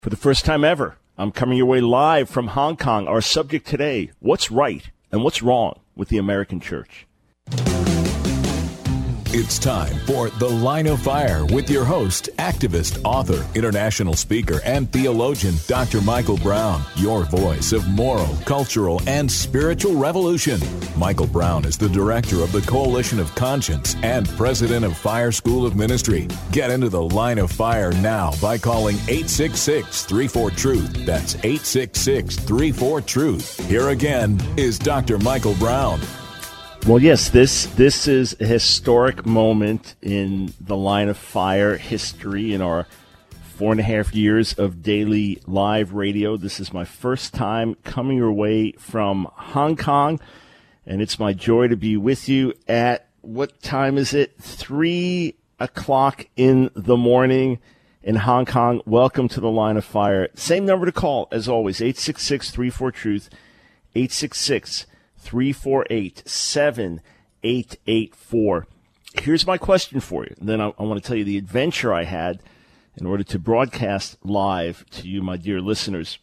For the first time ever, I'm coming your way live from Hong Kong. Our subject today, what's right and what's wrong with the American church? It's time for The Line of Fire with your host, activist, author, international speaker, and theologian, Dr. Michael Brown, your voice of moral, cultural, and spiritual revolution. Michael Brown is the director of the Coalition of Conscience and president of Fire School of Ministry. Get into The Line of Fire now by calling 866-34-TRUTH. That's 866-34-TRUTH. Here again is Dr. Michael Brown. Well, yes, this is a historic moment in the Line of Fire history in our 4.5 years of daily live radio. This is my first time coming your way from Hong Kong, and it's my joy to be with you at, what time is it? 3 o'clock in the morning in Hong Kong. Welcome to the Line of Fire. Same number to call, as always, 866-34-TRUTH, 866-348-7884. Here's my question for you. And then I want to tell you the adventure I had in order to broadcast live to you, my dear listeners.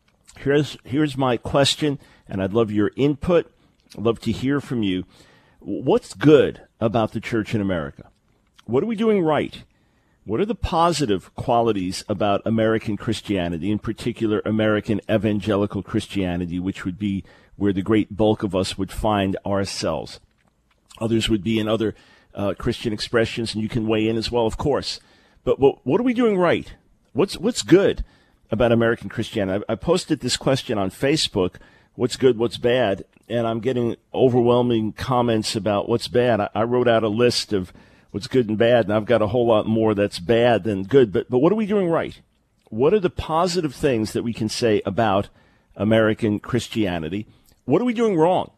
Here's my question, and I'd love your input. I'd love to hear from you. What's good about the church in America? What are we doing right? What are the positive qualities about American Christianity, in particular American evangelical Christianity, which would be where the great bulk of us would find ourselves? Others would be in other Christian expressions, and you can weigh in as well, of course. But what are we doing right? What's good about American Christianity? I posted this question on Facebook, what's good, what's bad, and I'm getting overwhelming comments about what's bad. I wrote out a list of what's good and bad, and I've got a whole lot more that's bad than good. But what are we doing right? What are the positive things that we can say about American Christianity? What are we doing wrong?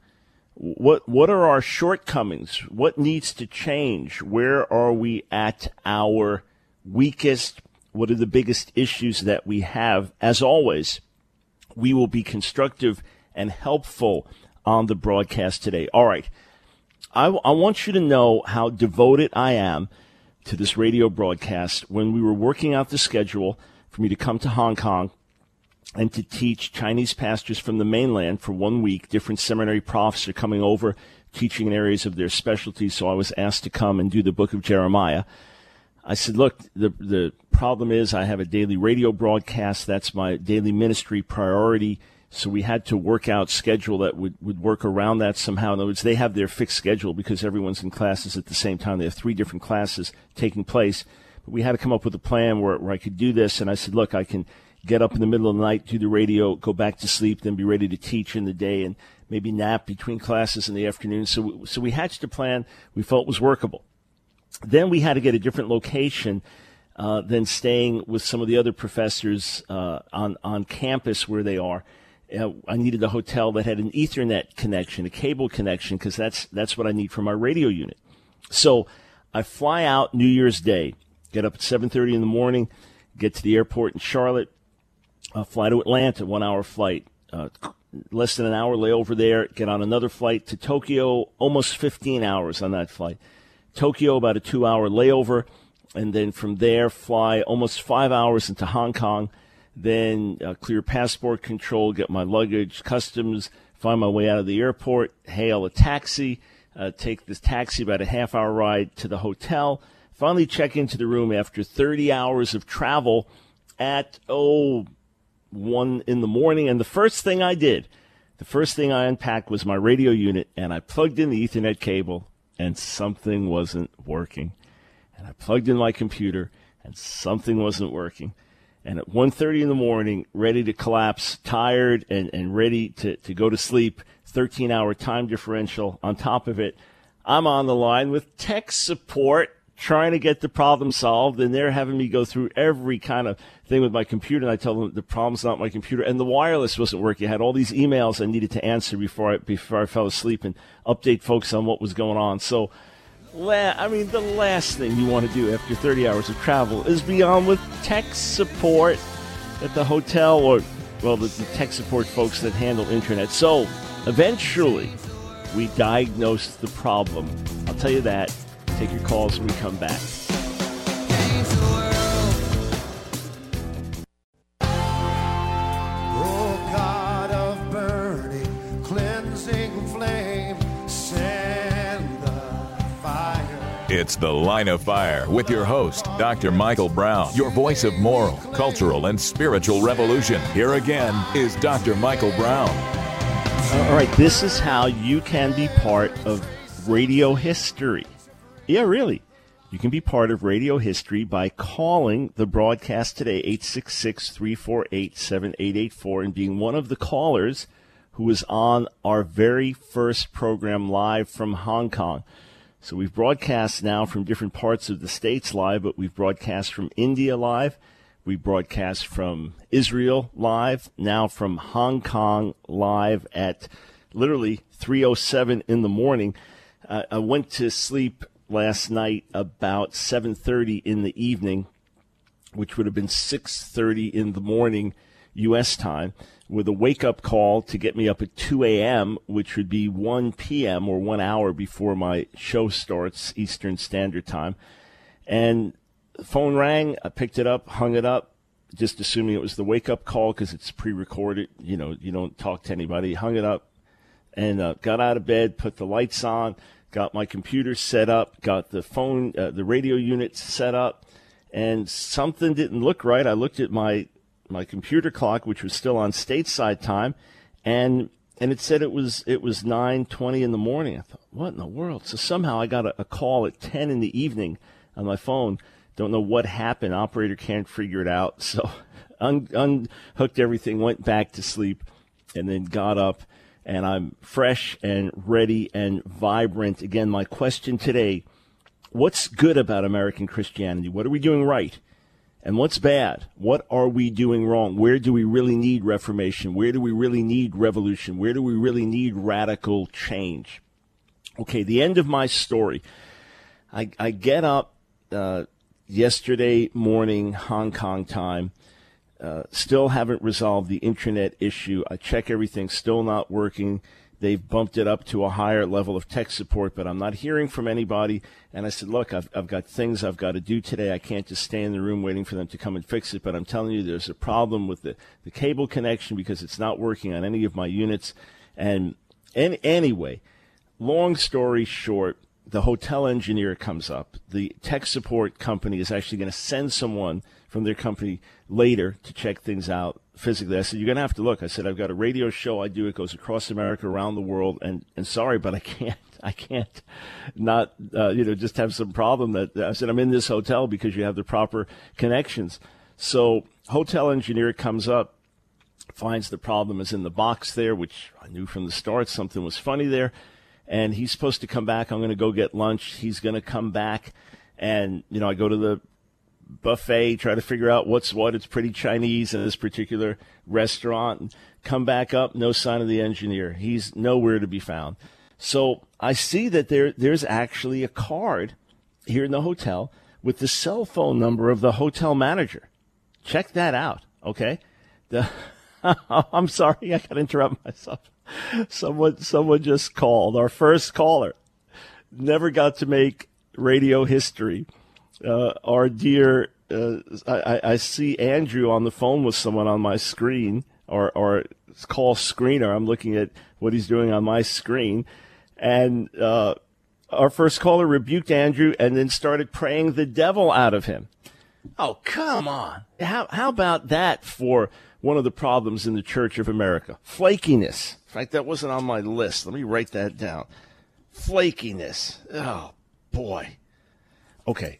What are our shortcomings? What needs to change? Where are we at our weakest? What are the biggest issues that we have? As always, we will be constructive and helpful on the broadcast today. All right. I want you to know how devoted I am to this radio broadcast. When we were working out the schedule for me to come to Hong Kong and to teach Chinese pastors from the mainland for 1 week, different seminary profs are coming over, teaching in areas of their specialty, so I was asked to come and do the book of Jeremiah. I said, look, the problem is I have a daily radio broadcast. That's my daily ministry priority. So we had to work out schedule that would work around that somehow. In other words, they have their fixed schedule because everyone's in classes at the same time. They have 3 different classes taking place. But we had to come up with a plan where I could do this. And I said, look, I can get up in the middle of the night, do the radio, go back to sleep, then be ready to teach in the day and maybe nap between classes in the afternoon. So we hatched a plan we felt was workable. Then we had to get a different location than staying with some of the other professors on campus where they are. I needed a hotel that had an Ethernet connection, a cable connection, because that's what I need for my radio unit. So I fly out New Year's Day, get up at 7:30 in the morning, get to the airport in Charlotte, fly to Atlanta, 1-hour flight, less than an hour layover there, get on another flight to Tokyo, almost 15 hours on that flight. Tokyo, about a 2-hour layover, and then from there fly almost 5 hours into Hong Kong, then clear passport control, get my luggage, customs, find my way out of the airport, hail a taxi, take this taxi about a half-hour ride to the hotel, finally check into the room after 30 hours of travel at, 1 in the morning. And the first thing I unpacked was my radio unit, and I plugged in the Ethernet cable, and something wasn't working. And I plugged in my computer, and something wasn't working. And at 1:30 in the morning, ready to collapse, tired and ready to go to sleep, 13-hour time differential on top of it, I'm on the line with tech support trying to get the problem solved, and they're having me go through every kind of thing with my computer, and I tell them the problem's not my computer, and the wireless wasn't working. I had all these emails I needed to answer before I fell asleep and update folks on what was going on. So the last thing you want to do after 30 hours of travel is be on with tech support at the hotel or, the tech support folks that handle internet. So eventually we diagnosed the problem. I'll tell you that. Take your calls when we come back. It's The Line of Fire with your host, Dr. Michael Brown, your voice of moral, cultural, and spiritual revolution. Here again is Dr. Michael Brown. All right, this is how you can be part of radio history. Yeah, really. You can be part of radio history by calling the broadcast today, 866-348-7884, and being one of the callers who was on our very first program live from Hong Kong. So we've broadcast now from different parts of the States live, but we've broadcast from India live. We broadcast from Israel live, now from Hong Kong live at literally 3:07 in the morning. I went to sleep last night about 7:30 in the evening, which would have been 6:30 in the morning U.S. time, with a wake-up call to get me up at 2 a.m., which would be 1 p.m. or 1 hour before my show starts, Eastern Standard Time. And the phone rang. I picked it up, hung it up, just assuming it was the wake-up call because it's pre-recorded. You know, you don't talk to anybody. Hung it up and got out of bed, put the lights on, got my computer set up, got the phone, the radio unit set up, and something didn't look right. I looked at my computer clock, which was still on stateside time, and it said it was 9:20 in the morning. I thought, what in the world? So somehow I got a call at 10 in the evening on my phone. Don't know what happened. Operator can't figure it out. So unhooked everything, went back to sleep, and then got up, and I'm fresh and ready and vibrant. Again, my question today, what's good about American Christianity? What are we doing right? And what's bad? What are we doing wrong? Where do we really need reformation? Where do we really need revolution? Where do we really need radical change? Okay, the end of my story. I get up yesterday morning, Hong Kong time. Still haven't resolved the internet issue. I check everything, still not working. They've bumped it up to a higher level of tech support, but I'm not hearing from anybody. And I said, look, I've got things I've got to do today. I can't just stay in the room waiting for them to come and fix it. But I'm telling you, there's a problem with the cable connection because it's not working on any of my units. And anyway, long story short, the hotel engineer comes up. The tech support company is actually going to send someone from their company later to check things out physically. I said, you're going to have to look. I said, I've got a radio show I do. It goes across America, around the world. And sorry, but I can't not, just have some problem that I said, I'm in this hotel because you have the proper connections. So hotel engineer comes up, finds the problem is in the box there, which I knew from the start something was funny there. And he's supposed to come back. I'm going to go get lunch. He's going to come back. And, I go to the buffet, try to figure out what's what. It's pretty Chinese in this particular restaurant. And come back up, no sign of the engineer. He's nowhere to be found. So I see that there's actually a card here in the hotel with the cell phone number of the hotel manager. Check that out, okay? I'm sorry, I got to interrupt myself. Someone just called. Our first caller never got to make radio history. Our dear, I see Andrew on the phone with someone on my screen, or call screener. I'm looking at what he's doing on my screen. And our first caller rebuked Andrew and then started praying the devil out of him. Oh, come on. How about that for one of the problems in the Church of America? Flakiness. In fact, that wasn't on my list. Let me write that down. Flakiness. Oh, boy. Okay.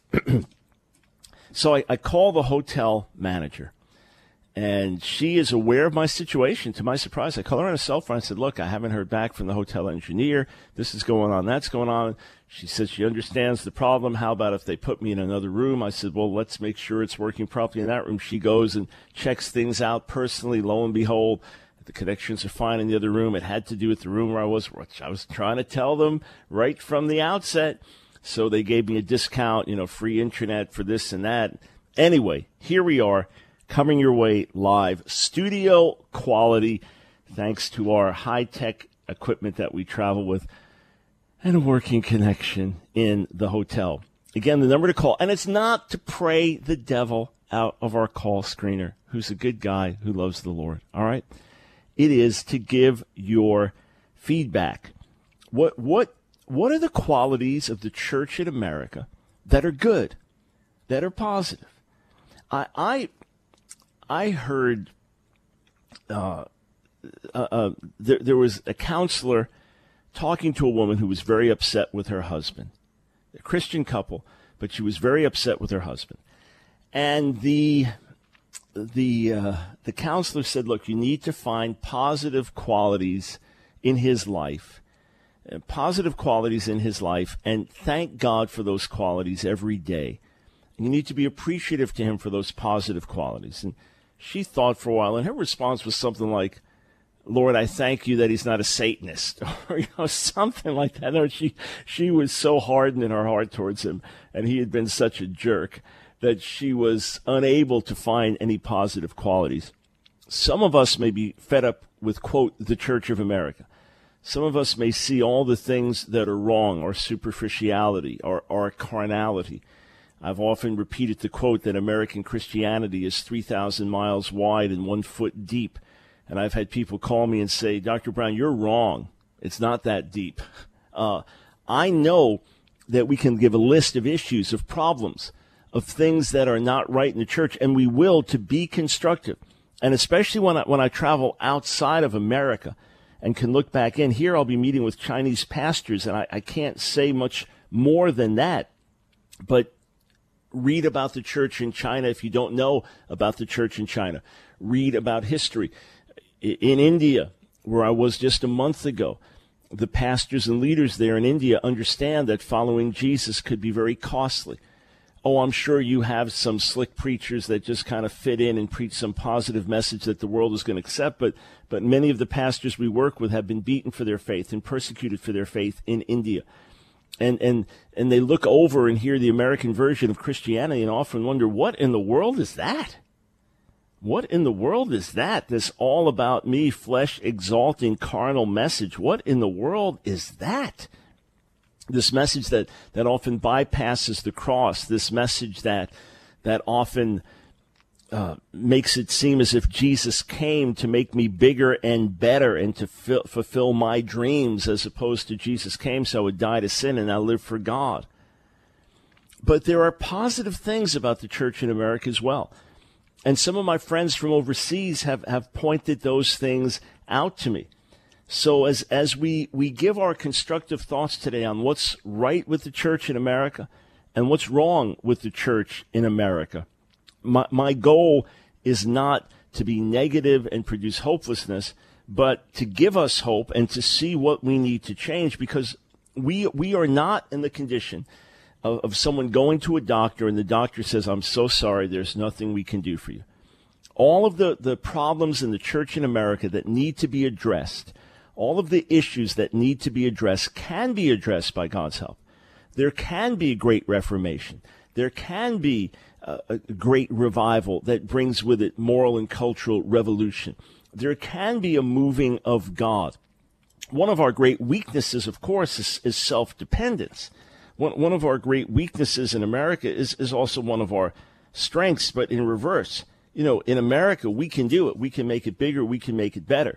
So I call the hotel manager, and she is aware of my situation. To my surprise, I call her on a cell phone. I said, look, I haven't heard back from the hotel engineer. This is going on. That's going on. She said she understands the problem. How about if they put me in another room? I said, well, let's make sure it's working properly in that room. She goes and checks things out personally. Lo and behold, the connections are fine in the other room. It had to do with the room where I was, which I was trying to tell them right from the outset. So they gave me a discount, free internet for this and that. Anyway, here we are, coming your way live, studio quality, thanks to our high-tech equipment that we travel with, and a working connection in the hotel. Again, the number to call, and it's not to pray the devil out of our call screener, who's a good guy who loves the Lord, all right? It is to give your feedback. What what are the qualities of the church in America that are good, that are positive? I heard there was a counselor talking to a woman who was very upset with her husband, a Christian couple, but she was very upset with her husband. And the counselor said, look, you need to find positive qualities in his life, and thank God for those qualities every day. And you need to be appreciative to him for those positive qualities. And she thought for a while, and her response was something like, Lord, I thank you that he's not a Satanist, or something like that. Or she was so hardened in her heart towards him, and he had been such a jerk that she was unable to find any positive qualities. Some of us may be fed up with, quote, the Church of America. Some of us may see all the things that are wrong, or superficiality, or carnality. I've often repeated the quote that American Christianity is 3,000 miles wide and 1 foot deep. And I've had people call me and say, Dr. Brown, you're wrong. It's not that deep. I know that we can give a list of issues, of problems, of things that are not right in the church, and we will, to be constructive. And especially when I travel outside of America and can look back in. Here I'll be meeting with Chinese pastors, and I can't say much more than that. But read about the church in China if you don't know about the church in China. Read about history. In India, where I was just a month ago, the pastors and leaders there in India understand that following Jesus could be very costly. Oh, I'm sure you have some slick preachers that just kind of fit in and preach some positive message that the world is going to accept, but many of the pastors we work with have been beaten for their faith and persecuted for their faith in India. And they look over and hear the American version of Christianity and often wonder, what in the world is that? What in the world is that? This all about me, flesh exalting carnal message. What in the world is that? This message that often bypasses the cross, this message that often makes it seem as if Jesus came to make me bigger and better and to fulfill my dreams, as opposed to Jesus came so I would die to sin and now live for God. But there are positive things about the church in America as well. And some of my friends from overseas have pointed those things out to me. So as we give our constructive thoughts today on what's right with the church in America and what's wrong with the church in America, my goal is not to be negative and produce hopelessness, but to give us hope and to see what we need to change, because we are not in the condition of someone going to a doctor and the doctor says, I'm so sorry, there's nothing we can do for you. All of the problems in the church in America that need to be addressed, all of the issues that need to be addressed can be addressed by God's help. There can be a great reformation. There can be a great revival that brings with it moral and cultural revolution. There can be a moving of God. One of our great weaknesses, of course, is self-dependence. One of our great weaknesses in America is also one of our strengths, but in reverse. You know, in America, we can do it. We can make it bigger. We can make it better.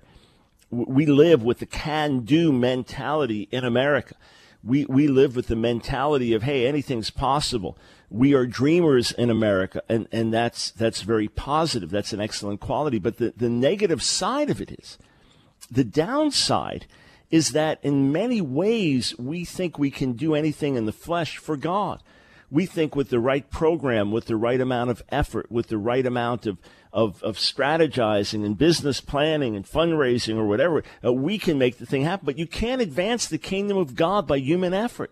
We live with the can-do mentality in America. We live with the mentality of, hey, anything's possible. We are dreamers in America, and that's very positive. That's an excellent quality. But the negative side of it is, the downside is that in many ways we think we can do anything in the flesh for God. We think with the right program, with the right amount of effort, with the right amount of strategizing and business planning and fundraising or whatever, we can make the thing happen. But you can't advance the kingdom of God by human effort.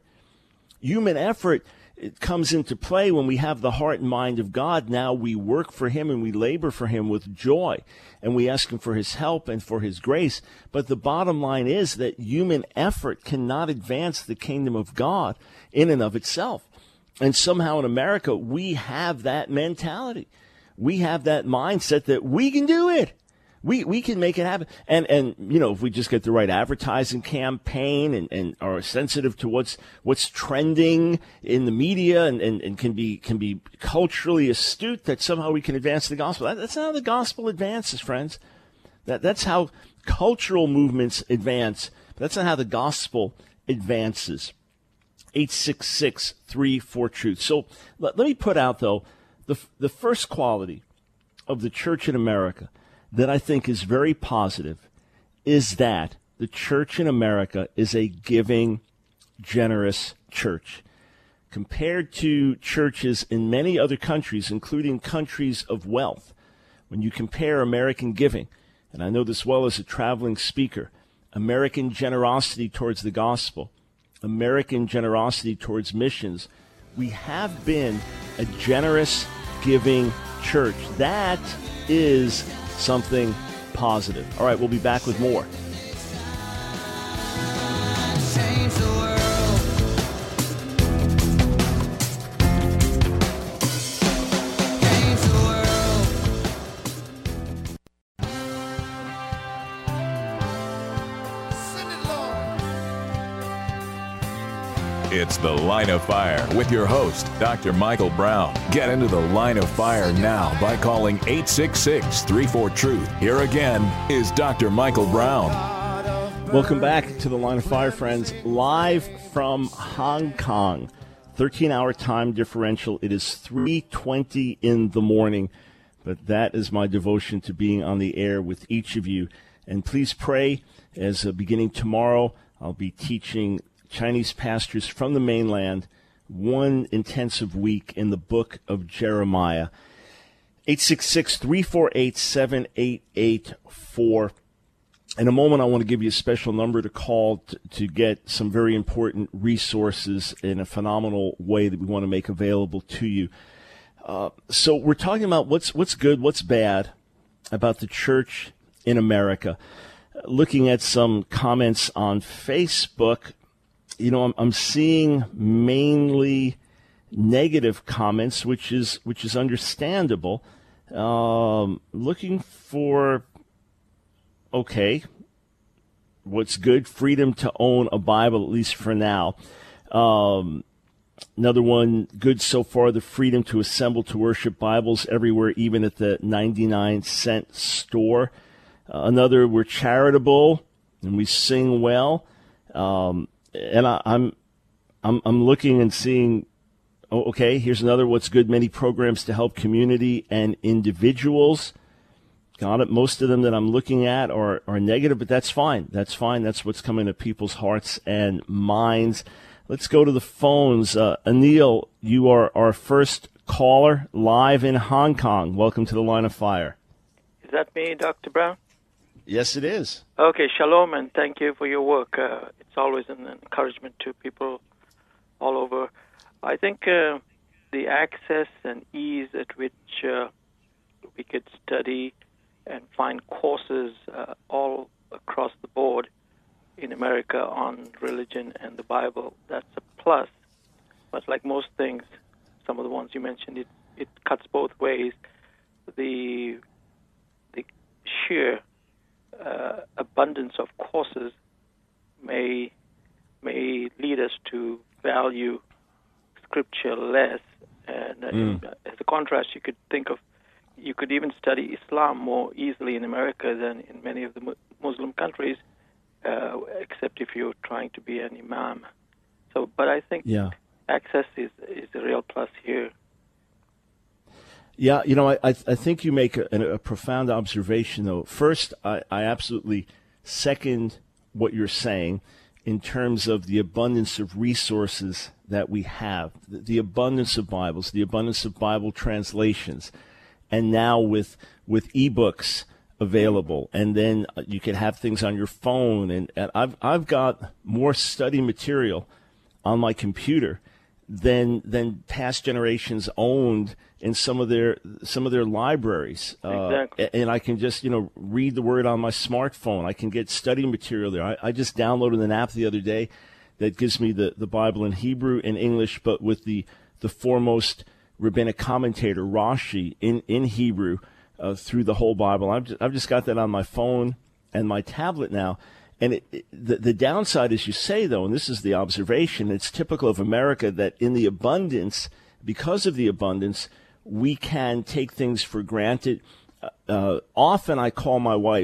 Human effort, it comes into play when we have the heart and mind of God. Now we work for him and we labor for him with joy, and we ask him for his help and for his grace. But the bottom line is that human effort cannot advance the kingdom of God in and of itself. And somehow in America, we have that mentality. We have that mindset that we can do it. We can make it happen. And you know, if we just get the right advertising campaign and are sensitive to what's trending in the media and can be culturally astute, that somehow we can advance the gospel. That's how the gospel advances, friends. That's how cultural movements advance. But that's not how the gospel advances. 866-34-TRUTH. So let me put out, though, the first quality of the church in America that I think is very positive is that the church in America is a giving, generous church. Compared to churches in many other countries, including countries of wealth, when you compare American giving, and I know this well as a traveling speaker, American generosity towards the gospel, American generosity towards missions, we have been a generous, giving church. That is something positive. All right, we'll be back with more. It's The Line of Fire with your host, Dr. Michael Brown. Get into the Line of Fire now by calling 866-34-TRUTH. Here again is Dr. Michael Brown. Welcome back to the Line of Fire, friends. Live from Hong Kong. 13-hour time differential. It is 3:20 in the morning, but that is my devotion to being on the air with each of you. And please pray, as beginning tomorrow, I'll be teaching Chinese pastors from the mainland one intensive week in the book of Jeremiah. 866-348-7884. In a moment, I want to give you a special number to call to get some very important resources in a phenomenal way that we want to make available to you. So we're talking about what's good, what's bad about the church in America. Looking at some comments on Facebook, you know, I'm seeing mainly negative comments, which is understandable. Looking for, okay, what's good? Freedom to own a Bible, at least for now. Another one, good so far, the freedom to assemble to worship, Bibles everywhere, even at the 99-cent store. Another, we're charitable and we sing well. And I'm looking and seeing, okay, here's another, what's good, many programs to help community and individuals. Got it. Most of them that I'm looking at are negative, but that's fine. That's fine. That's what's coming to people's hearts and minds. Let's go to the phones. Anil, you are our first caller live in Hong Kong. Welcome to the Line of Fire. Is that me, Dr. Brown? Yes, it is. Okay, shalom, and thank you for your work. It's always an encouragement to people all over. I think the access and ease at which we could study and find courses all across the board in America on religion and the Bible, that's a plus. But like most things, some of the ones you mentioned, it cuts both ways. The sheer abundance of courses may lead us to value Scripture less. And as a contrast, you could even study Islam more easily in America than in many of the Muslim countries, except if you're trying to be an imam. So, but I think access is a real plus here. Yeah, you know, I think you make a profound observation, though. First, I absolutely second what you're saying in terms of the abundance of resources that we have, the abundance of Bibles, the abundance of Bible translations, and now with ebooks available, and then you can have things on your phone, and I've got more study material on my computer than past generations owned in some of their libraries. Exactly. And I can just read the Word on my smartphone. I can get study material there. I just downloaded an app the other day that gives me the Bible in Hebrew and English, but with the foremost rabbinic commentator Rashi in Hebrew through the whole Bible. I've just got that on my phone and my tablet now. And the downside, as you say, though, and this is the observation, it's typical of America that in the abundance, because of the abundance, we can take things for granted. Often I call my wife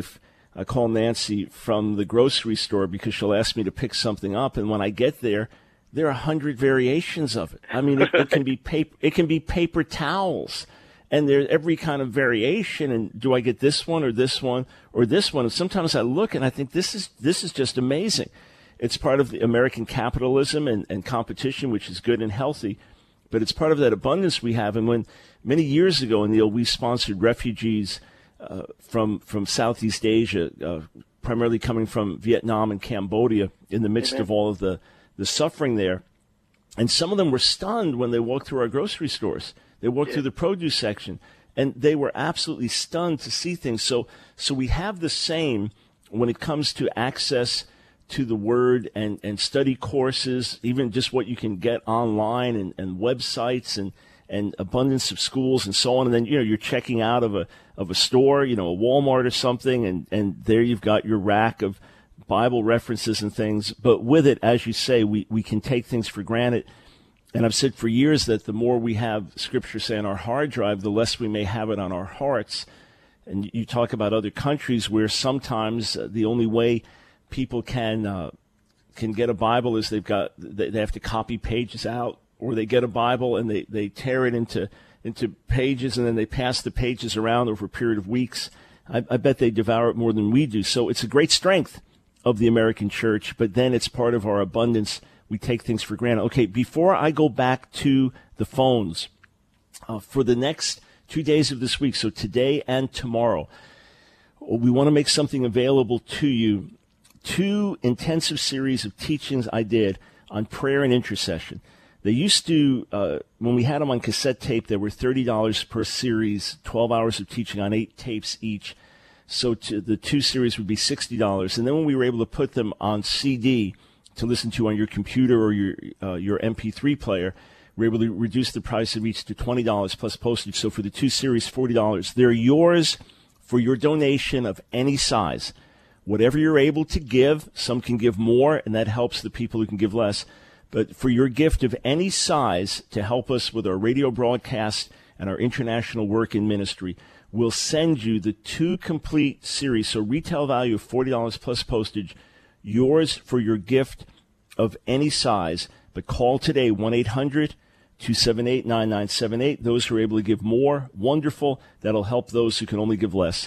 I call Nancy from the grocery store because she'll ask me to pick something up, and when I get there are 100 variations of it. I mean, it can be paper. It can be paper towels, and there's every kind of variation. And do I get this one or this one or this one? And sometimes I look and I think this is just amazing. It's part of the American capitalism and competition, which is good and healthy, but it's part of that abundance we have. And when many years ago, Neil, we sponsored refugees from Southeast Asia, primarily coming from Vietnam and Cambodia, in the midst of all of the suffering there. And some of them were stunned when they walked through our grocery stores. They walked through the produce section, and they were absolutely stunned to see things. So we have the same when it comes to access to the Word and study courses, even just what you can get online and websites and abundance of schools and so on. And then, you're checking out of a store, a Walmart or something, and there you've got your rack of Bible references and things. But with it, as you say, we can take things for granted. And I've said for years that the more we have Scripture, say, on our hard drive, the less we may have it on our hearts. And you talk about other countries where sometimes the only way people can get a Bible is they have to copy pages out, or they get a Bible and they tear it into pages, and then they pass the pages around over a period of weeks. I bet they devour it more than we do. So it's a great strength of the American church, but then it's part of our abundance. We take things for granted. Okay, before I go back to the phones, for the next 2 days of this week, so today and tomorrow, we want to make something available to you. 2 intensive series of teachings I did on prayer and intercession. They used to, when we had them on cassette tape, they were $30 per series, 12 hours of teaching on 8 tapes each. So the 2 series would be $60. And then when we were able to put them on CD to listen to on your computer or your MP3 player, we were able to reduce the price of each to $20 plus postage. So for the 2 series, $40. They're yours for your donation of any size. Whatever you're able to give, some can give more, and that helps the people who can give less. But for your gift of any size to help us with our radio broadcast and our international work in ministry, we'll send you the 2 complete series. So retail value of $40 plus postage, yours for your gift of any size. But call today, 1-800-278-9978. Those who are able to give more, wonderful. That'll help those who can only give less.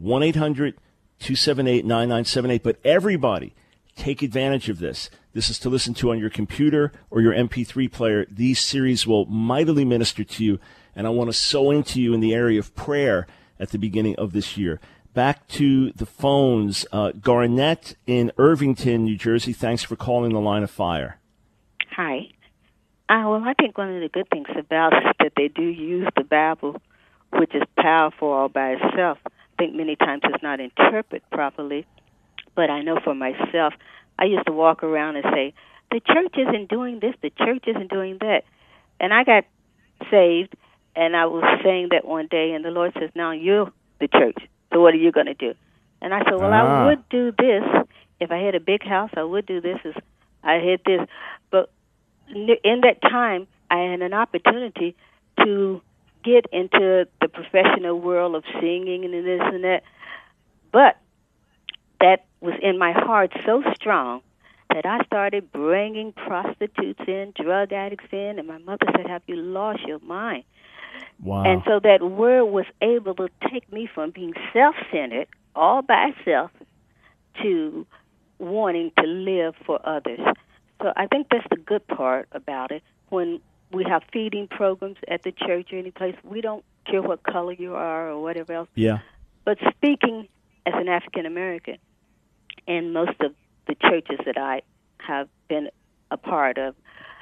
1-800-278-9978. But everybody, take advantage of this. This is to listen to on your computer or your MP3 player. These series will mightily minister to you, and I want to sow into you in the area of prayer at the beginning of this year. Back to the phones. Garnett in Irvington, New Jersey, thanks for calling the Line of Fire. Hi. Well, I think one of the good things about it is that they do use the Bible, which is powerful all by itself. I think many times it's not interpreted properly, but I know for myself, I used to walk around and say, the church isn't doing this, the church isn't doing that. And I got saved, and I was saying that one day, and the Lord says, now you're the church, so what are you going to do? And I said, well, I would do this. If I had a big house, I would do this. I had this. But in that time, I had an opportunity to get into the professional world of singing and this and that. But that was in my heart so strong that I started bringing prostitutes in, drug addicts in, and my mother said, have you lost your mind? Wow. And so that word was able to take me from being self-centered, all by itself, to wanting to live for others. So I think that's the good part about it. When we have feeding programs at the church or any place, we don't care what color you are or whatever else. Yeah. But speaking as an African-American, in most of the churches that I have been a part of,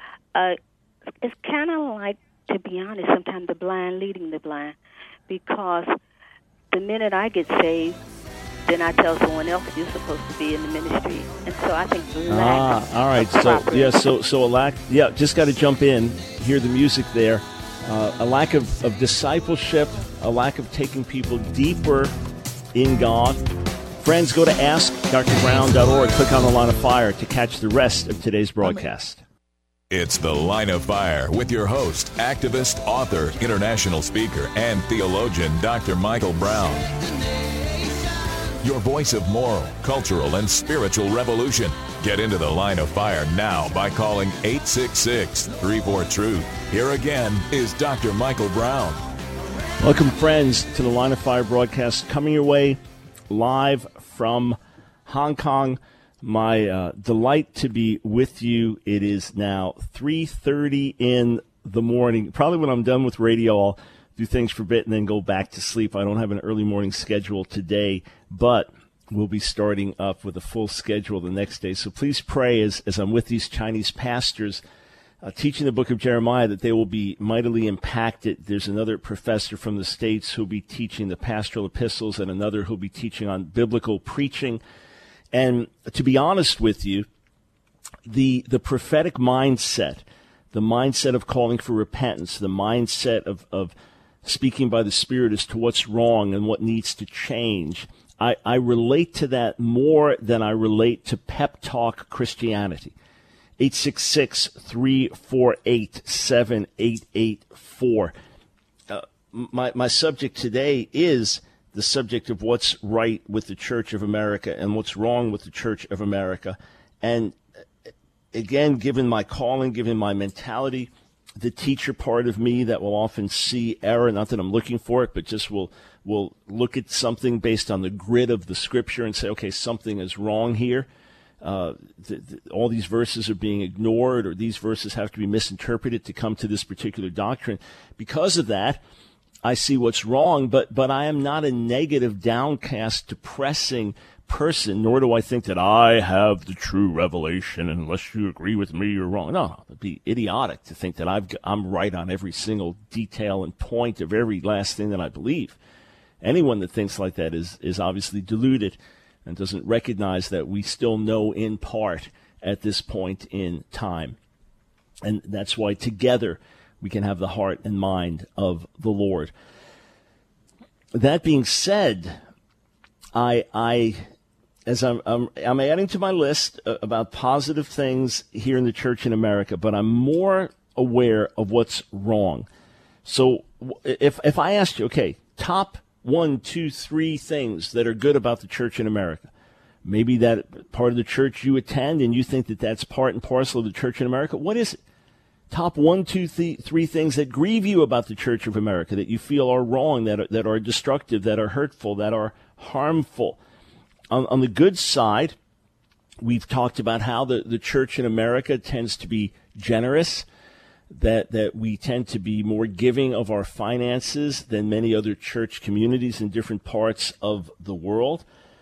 it's kind of like, to be honest, sometimes the blind leading the blind, because the minute I get saved, then I tell someone else you're supposed to be in the ministry, and so I think lack. All right. So a lack. Yeah, just got to jump in. Hear the music there. A lack of discipleship, a lack of taking people deeper in God. Friends, go to AskDrBrown.org. Click on the Line of Fire to catch the rest of today's broadcast. It's the Line of Fire with your host, activist, author, international speaker, and theologian, Dr. Michael Brown. your voice of moral, cultural, and spiritual revolution. Get into the Line of Fire now by calling 866-34-TRUTH. Here again is Dr. Michael Brown. Welcome, friends, to the Line of Fire broadcast, coming your way live from Hong Kong. My delight to be with you. It is now 3:30 in the morning. Probably when I'm done with radio, I'll do things for a bit and then go back to sleep. I don't have an early morning schedule today, but we'll be starting up with a full schedule the next day. So please pray as I'm with these Chinese pastors teaching the book of Jeremiah that they will be mightily impacted. There's another professor from the States who'll be teaching the pastoral epistles and another who'll be teaching on biblical preaching. And to be honest with you, the prophetic mindset, the mindset of calling for repentance, the mindset of speaking by the Spirit as to what's wrong and what needs to change, I relate to that more than I relate to pep talk Christianity. 866-348-7884. My subject today is the subject of what's right with the Church of America and what's wrong with the Church of America. And again, given my calling, given my mentality, the teacher part of me that will often see error, not that I'm looking for it, but just will look at something based on the grid of the Scripture and say, okay, something is wrong here. All these verses are being ignored, or these verses have to be misinterpreted to come to this particular doctrine. Because of that, I see what's wrong, but I am not a negative, downcast, depressing person, nor do I think that I have the true revelation, and unless you agree with me, you're wrong. No, it'd be idiotic to think that I'm right on every single detail and point of every last thing that I believe. Anyone that thinks like that is obviously deluded and doesn't recognize that we still know in part at this point in time. And that's why together we can have the heart and mind of the Lord. That being said, as I'm adding to my list about positive things here in the church in America, but I'm more aware of what's wrong. So if I asked you, okay, top 1, 2, 3 things that are good about the church in America, maybe that part of the church you attend and you think that that's part and parcel of the church in America, what is it? Top 1, 2, 3 things that grieve you about the Church of America, that you feel are wrong, that are destructive, that are hurtful, that are harmful. On the good side, we've talked about how the church in America tends to be generous, that we tend to be more giving of our finances than many other church communities in different parts of the world.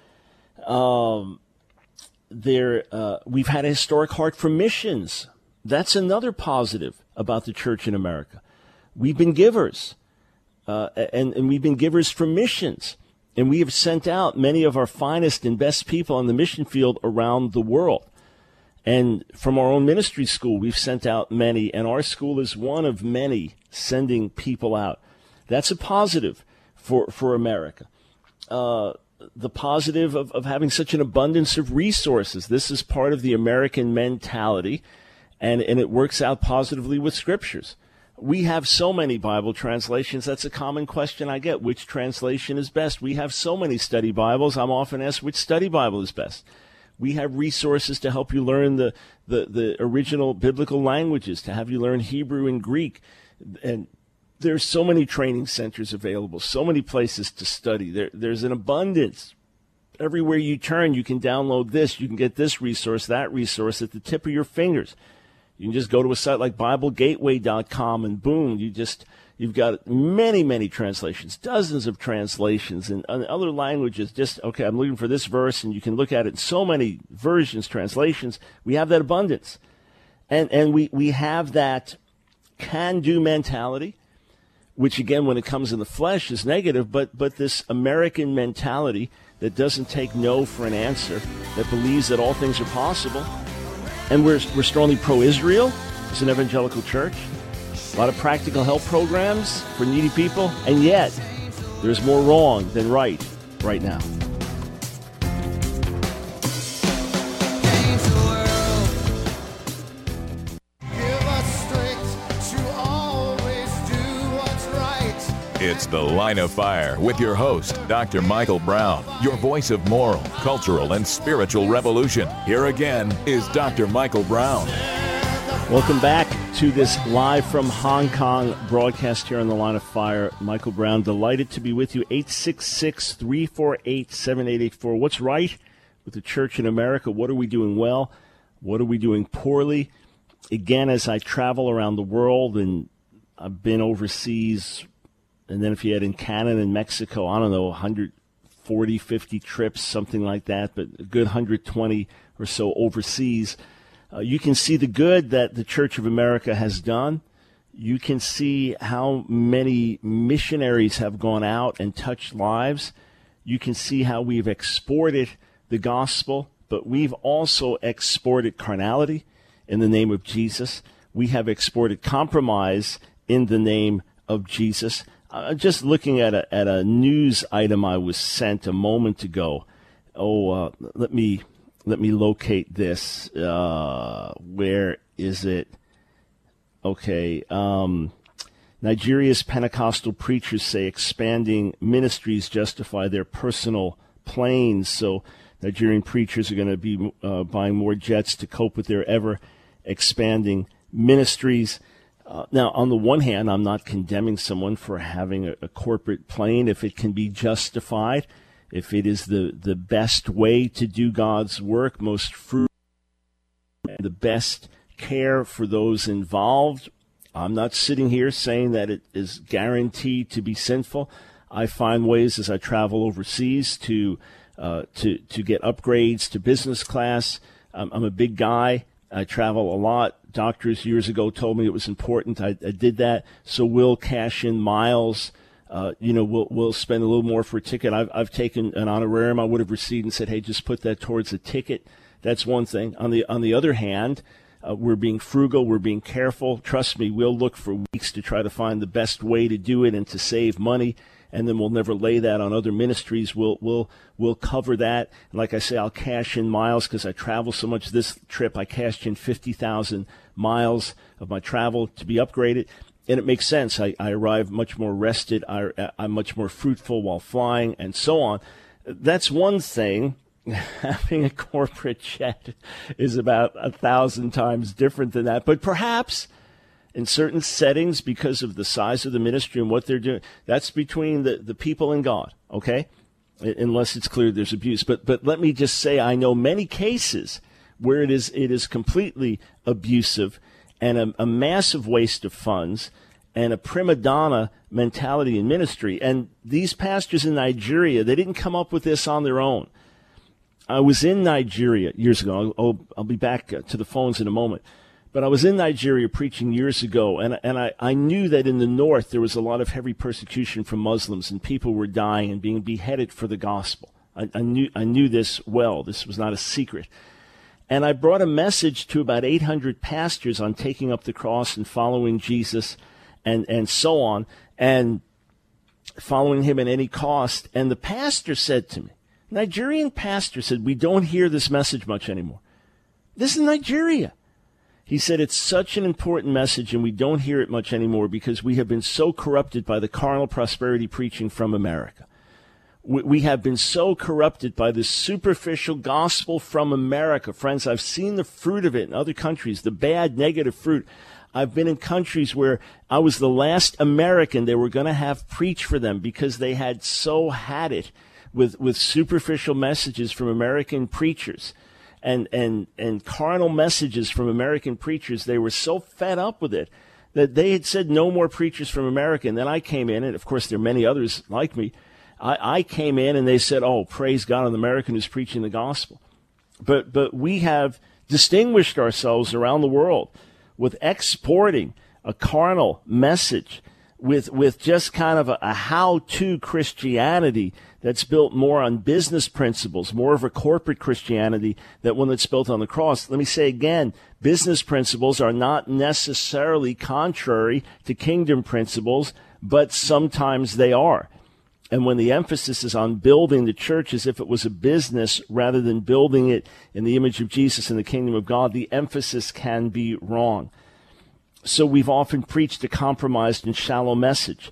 We've had a historic heart for missions. That's another positive about the church in America. We've been givers, and we've been givers for missions. And we have sent out many of our finest and best people on the mission field around the world. And from our own ministry school, we've sent out many, and our school is one of many sending people out. That's a positive for America. The positive of having such an abundance of resources. This is part of the American mentality. And it works out positively with scriptures. We have so many Bible translations. That's a common question I get. Which translation is best? We have so many study Bibles. I'm often asked which study Bible is best. We have resources to help you learn the original biblical languages, to have you learn Hebrew and Greek. And there's so many training centers available, so many places to study. There's an abundance. Everywhere you turn, you can download this. You can get this resource, that resource at the tip of your fingers. You can just go to a site like BibleGateway.com and boom, you've got many, many translations, dozens of translations in other languages. Just, okay, I'm looking for this verse, and you can look at it in so many versions, translations. We have that abundance. And we have that can-do mentality, which, again, when it comes in the flesh is negative, but this American mentality that doesn't take no for an answer, that believes that all things are possible. And we're strongly pro-Israel as an evangelical church. A lot of practical help programs for needy people. And yet, there's more wrong than right now. It's The Line of Fire with your host, Dr. Michael Brown, your voice of moral, cultural, and spiritual revolution. Here again is Dr. Michael Brown. Welcome back to this live from Hong Kong broadcast here on The Line of Fire. Michael Brown, delighted to be with you. 866-348-7884. What's right with the church in America? What are we doing well? What are we doing poorly? Again, as I travel around the world, and I've been overseas, and then if you add in Canada and Mexico, I don't know, 140, 50 trips, something like that, but a good 120 or so overseas. You can see the good that the Church of America has done. You can see how many missionaries have gone out and touched lives. You can see how we've exported the gospel, but we've also exported carnality in the name of Jesus. We have exported compromise in the name of Jesus. Just looking at a news item I was sent a moment ago. Let me locate this. Where is it? Okay. Nigeria's Pentecostal preachers say expanding ministries justify their personal planes. So Nigerian preachers are going to be buying more jets to cope with their ever-expanding ministries. Now, on the one hand, I'm not condemning someone for having a corporate plane if it can be justified, if it is the best way to do God's work, most fruitful, and the best care for those involved. I'm not sitting here saying that it is guaranteed to be sinful. I find ways as I travel overseas to get upgrades to business class. I'm a big guy. I travel a lot. Doctors years ago told me it was important. I did that. So we'll cash in miles. We'll spend a little more for a ticket. I've taken an honorarium I would have received and said, hey, just put that towards a ticket. That's one thing. On the other hand, we're being frugal. We're being careful. Trust me, we'll look for weeks to try to find the best way to do it and to save money. And then we'll never lay that on other ministries. We'll cover that. And like I say, I'll cash in miles because I travel so much. This trip, I cashed in 50,000 miles of my travel to be upgraded. And it makes sense. I arrive much more rested. I'm much more fruitful while flying and so on. That's one thing. Having a corporate jet is about 1,000 times different than that. But perhaps in certain settings, because of the size of the ministry and what they're doing, that's between the people and God, okay? Unless it's clear there's abuse. But let me just say, I know many cases where it is completely abusive and a massive waste of funds and a prima donna mentality in ministry. And these pastors in Nigeria, they didn't come up with this on their own. I was in Nigeria years ago. I'll be back to the phones in a moment. But I was in Nigeria preaching years ago, and I knew that in the north there was a lot of heavy persecution from Muslims, and people were dying and being beheaded for the gospel. I knew this well. This was not a secret. And I brought a message to about 800 pastors on taking up the cross and following Jesus and so on, and following him at any cost. And the pastor said to me, Nigerian pastor said, we don't hear this message much anymore. This is Nigeria. He said, it's such an important message, and we don't hear it much anymore because we have been so corrupted by the carnal prosperity preaching from America. We have been so corrupted by this superficial gospel from America. Friends, I've seen the fruit of it in other countries, the bad, negative fruit. I've been in countries where I was the last American they were going to have preach for them because they had so had it with superficial messages from American preachers. And carnal messages from American preachers. They were so fed up with it that they had said no more preachers from America. And then I came in, and of course there are many others like me. I came in and they said, oh, praise God, an American who's preaching the gospel. But we have distinguished ourselves around the world with exporting a carnal message, with just kind of a how-to Christianity that's built more on business principles, more of a corporate Christianity than one that's built on the cross. Let me say again, business principles are not necessarily contrary to kingdom principles, but sometimes they are. And when the emphasis is on building the church as if it was a business rather than building it in the image of Jesus and the kingdom of God, the emphasis can be wrong. So we've often preached a compromised and shallow message.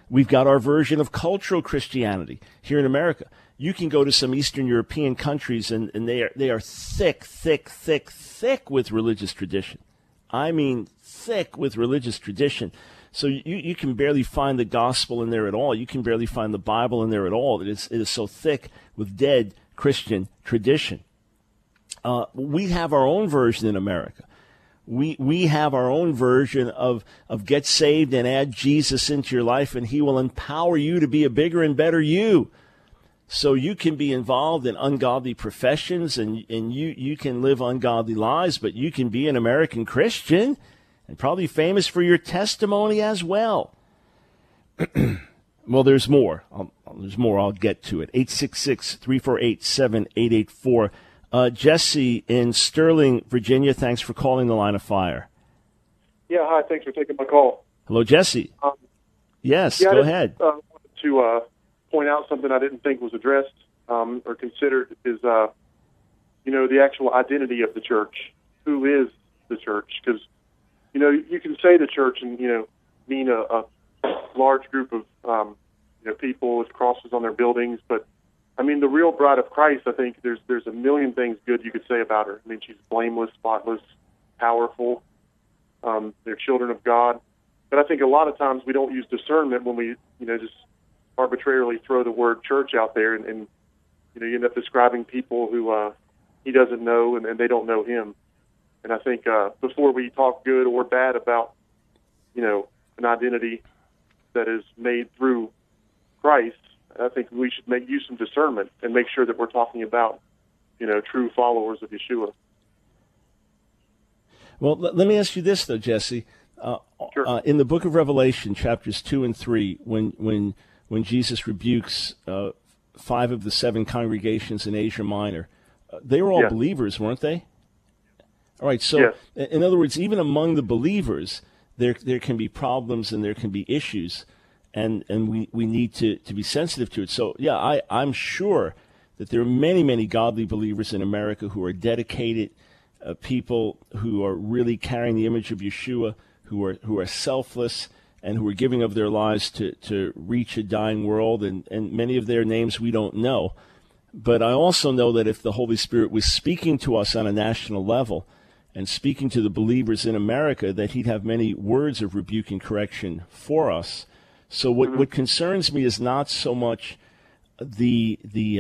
We've got our version of cultural Christianity here in America. You can go to some Eastern European countries, and they are thick with religious tradition. I mean, thick with religious tradition. So you can barely find the gospel in there at all. You can barely find the Bible in there at all. It is so thick with dead Christian tradition. We have our own version in America. We have our own version of get saved and add Jesus into your life, and he will empower you to be a bigger and better you. So you can be involved in ungodly professions, and you can live ungodly lives, but you can be an American Christian and probably famous for your testimony as well. Well, there's more. I'll get to it. 866-348-7884. Jesse in Sterling, Virginia, thanks for calling the Line of Fire. Yeah, hi. Thanks for taking my call. Hello, Jesse. Yes, go ahead. I wanted to point out something I didn't think was addressed or considered is, the actual identity of the church. Who is the church? Because, you can say the church and, mean a large group of, people with crosses on their buildings, but I mean, the real bride of Christ, I think there's a million things good you could say about her. I mean, she's blameless, spotless, powerful. They're children of God. But I think a lot of times we don't use discernment when we, just arbitrarily throw the word church out there, and you end up describing people who he doesn't know and they don't know him. And I think before we talk good or bad about, an identity that is made through Christ, I think we should use some discernment and make sure that we're talking about, true followers of Yeshua. Well, let me ask you this, though, Jesse. Sure. In the book of Revelation, chapters 2 and 3, when Jesus rebukes 5 of the 7 congregations in Asia Minor, they were all believers, weren't they? All right, so in other words, even among the believers, there can be problems and there can be issues. And we need to be sensitive to it. So, I'm sure that there are many, many godly believers in America who are dedicated people who are really carrying the image of Yeshua, who are selfless and who are giving of their lives to reach a dying world. And many of their names we don't know. But I also know that if the Holy Spirit was speaking to us on a national level and speaking to the believers in America, that he'd have many words of rebuke and correction for us. So what concerns me is not so much the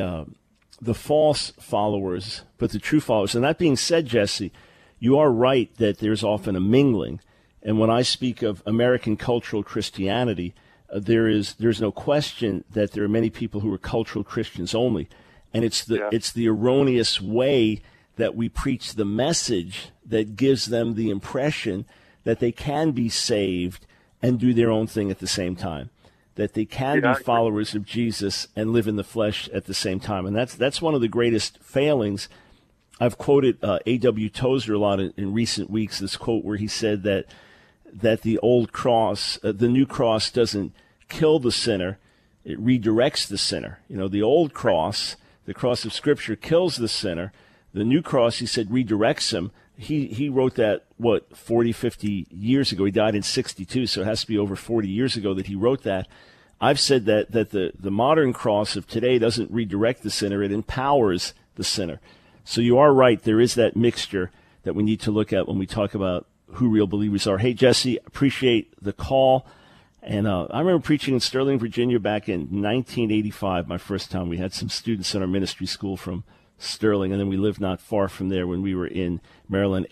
false followers, but the true followers. And that being said, Jesse, you are right that there's often a mingling. And when I speak of American cultural Christianity, there's no question that there are many people who are cultural Christians only. And it's the erroneous way that we preach the message that gives them the impression that they can be saved and do their own thing at the same time, that they can be followers of Jesus and live in the flesh at the same time. And that's one of the greatest failings. I've quoted A.W. Tozer a lot in recent weeks, this quote where he said that the old cross, the new cross doesn't kill the sinner, it redirects the sinner. The old cross, the cross of Scripture, kills the sinner. The new cross, he said, redirects him. He wrote that, 40, 50 years ago. He died in 62, so it has to be over 40 years ago that he wrote that. I've said that the modern cross of today doesn't redirect the sinner, it empowers the sinner. So you are right, there is that mixture that we need to look at when we talk about who real believers are. Hey, Jesse, appreciate the call. And I remember preaching in Sterling, Virginia back in 1985, my first time. We had some students in our ministry school from Sterling, and then we lived not far from there when we were in Maryland.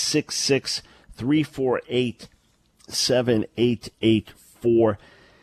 866-348-7884.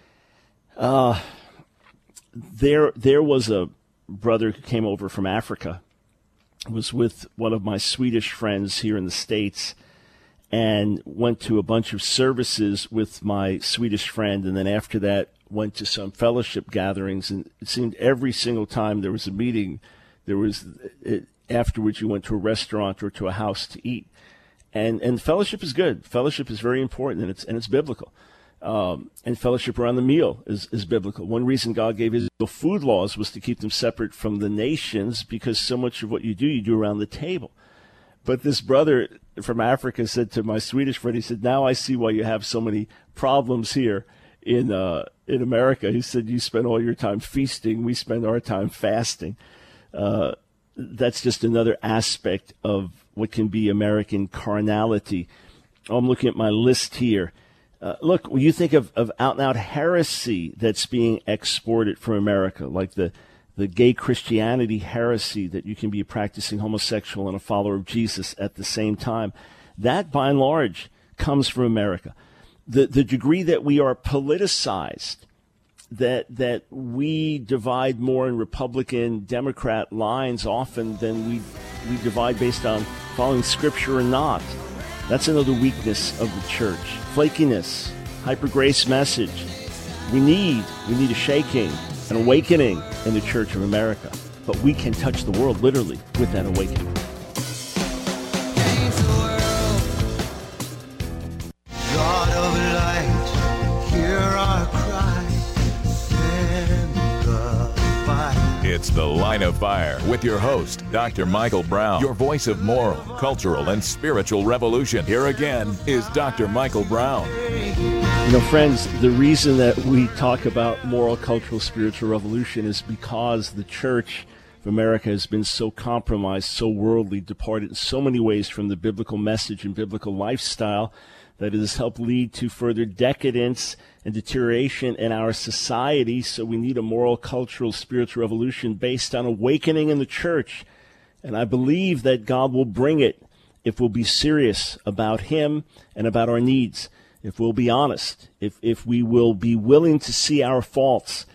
There was a brother who came over from Africa, was with one of my Swedish friends here in the States, and went to a bunch of services with my Swedish friend, and then after that went to some fellowship gatherings, and it seemed every single time there was a meeting, afterwards you went to a restaurant or to a house to eat. And fellowship is good. Fellowship is very important, and it's biblical. And fellowship around the meal is biblical. One reason God gave Israel food laws was to keep them separate from the nations, because so much of what you do around the table. But this brother from Africa said to my Swedish friend, he said, now I see why you have so many problems here in America. He said, you spend all your time feasting, we spend our time fasting. That's just another aspect of what can be American carnality. I'm looking at my list here. Look, when you think of out-and-out heresy that's being exported from America, like the gay Christianity heresy that you can be a practicing homosexual and a follower of Jesus at the same time, that by and large comes from America. The degree that we are politicized, that we divide more in Republican, Democrat lines often than we divide based on following Scripture or not. That's another weakness of the church. Flakiness, hyper-grace message. We need a shaking, an awakening in the Church of America. But we can touch the world literally with that awakening. God of light, hear our cry, send the fire. It's The Line of Fire with your host, Dr. Michael Brown, your voice of moral, cultural, and spiritual revolution. Here again is Dr. Michael Brown. You know, friends, the reason that we talk about moral, cultural, spiritual revolution is because the Church of America has been so compromised, so worldly, departed in so many ways from the biblical message and biblical lifestyle that it has helped lead to further decadence and deterioration in our society. So we need a moral, cultural, spiritual revolution based on awakening in the church. And I believe that God will bring it if we'll be serious about Him and about our needs. If we'll be honest, if we will be willing to see our faults.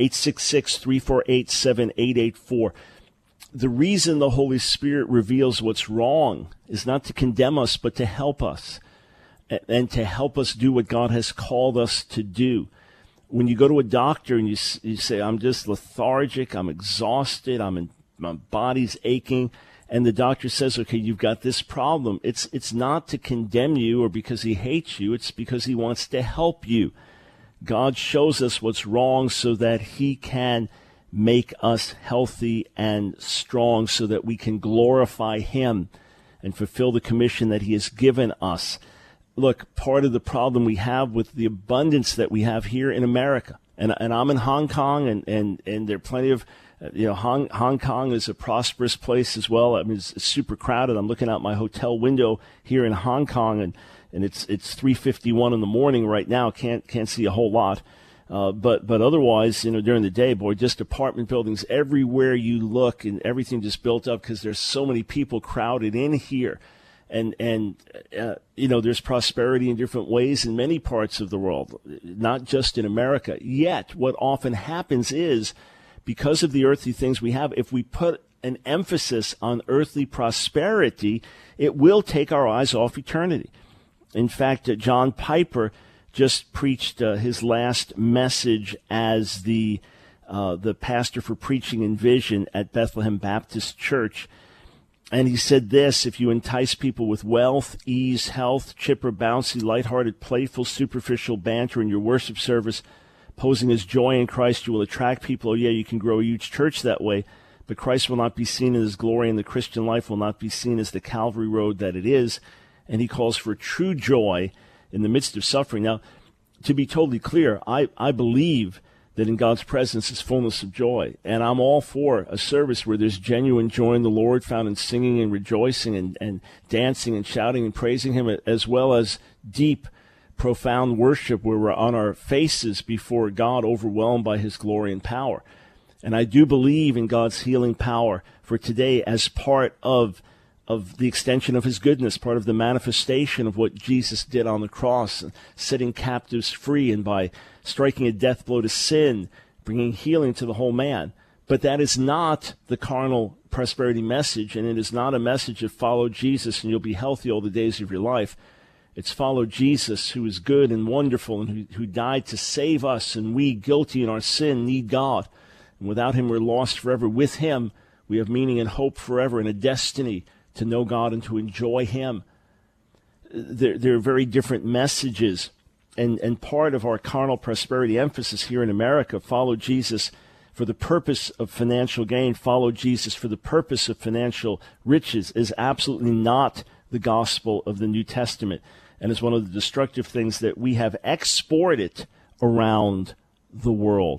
866-348-7884. The reason the Holy Spirit reveals what's wrong is not to condemn us, but to help us, and to help us do what God has called us to do. When you go to a doctor and you say, I'm just lethargic, I'm exhausted, my body's aching, and the doctor says, okay, you've got this problem. It's not to condemn you or because He hates you. It's because He wants to help you. God shows us what's wrong so that He can make us healthy and strong so that we can glorify Him and fulfill the commission that He has given us. Look, part of the problem we have with the abundance that we have here in America, and I'm in Hong Kong, and there are plenty of, Hong Kong is a prosperous place as well. I mean, it's super crowded. I'm looking out my hotel window here in Hong Kong, and it's 3:51 in the morning right now. Can't see a whole lot, but otherwise, during the day, boy, just apartment buildings everywhere you look, and everything just built up because there's so many people crowded in here. And there's prosperity in different ways in many parts of the world, not just in America. Yet, what often happens is, because of the earthly things we have, if we put an emphasis on earthly prosperity, it will take our eyes off eternity. In fact, John Piper just preached his last message as the pastor for preaching and vision at Bethlehem Baptist Church. And he said this: if you entice people with wealth, ease, health, chipper, bouncy, lighthearted, playful, superficial banter in your worship service, posing as joy in Christ, you will attract people. Oh, yeah, you can grow a huge church that way, but Christ will not be seen in His glory, and the Christian life will not be seen as the Calvary road that it is. And he calls for true joy in the midst of suffering. Now, to be totally clear, I believe that in God's presence is fullness of joy. And I'm all for a service where there's genuine joy in the Lord, found in singing and rejoicing and dancing and shouting and praising Him, as well as deep, profound worship where we're on our faces before God, overwhelmed by His glory and power. And I do believe in God's healing power for today as part of the extension of His goodness, part of the manifestation of what Jesus did on the cross, setting captives free, and by striking a death blow to sin, bringing healing to the whole man. But that is not the carnal prosperity message, and it is not a message of follow Jesus and you'll be healthy all the days of your life. It's follow Jesus, who is good and wonderful and who died to save us, and we, guilty in our sin, need God. And without Him, we're lost forever. With Him, we have meaning and hope forever and a destiny to know God and to enjoy Him. There are very different messages, and part of our carnal prosperity emphasis here in America, follow Jesus for the purpose of financial gain, follow Jesus for the purpose of financial riches, is absolutely not the gospel of the New Testament, and is one of the destructive things that we have exported around the world.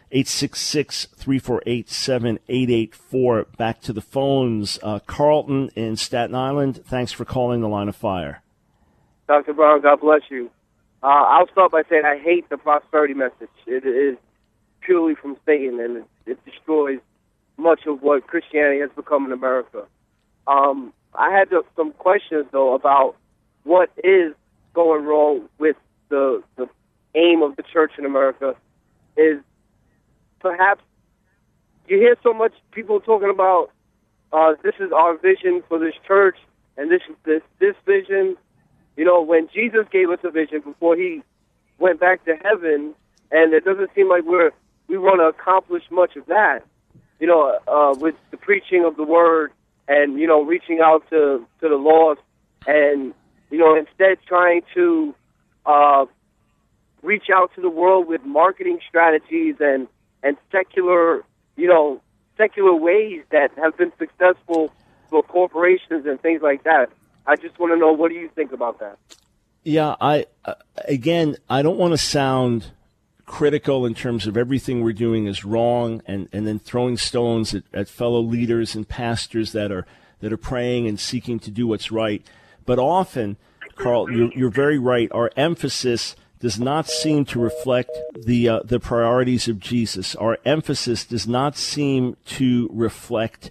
866-348-7884. Back to the phones. Carlton in Staten Island, thanks for calling the Line of Fire. Dr. Brown, God bless you. I'll start by saying I hate the prosperity message. It is purely from Satan, and it destroys much of what Christianity has become in America. I had some questions, though, about what is going wrong with the aim of the church in America. Is perhaps you hear so much people talking about this is our vision for this church, and this vision. You know, when Jesus gave us a vision before he went back to heaven, and it doesn't seem like we want to accomplish much of that. You know, with the preaching of the word and, you know, reaching out to the lost, and, you know, instead trying to reach out to the world with marketing strategies and secular ways that have been successful for corporations and things like that. I just want to know, what do you think about that? Yeah, I don't want to sound critical in terms of everything we're doing is wrong and then throwing stones at fellow leaders and pastors that are praying and seeking to do what's right. But often, Carl, you're very right. Our emphasis does not seem to reflect the priorities of Jesus. Our emphasis does not seem to reflect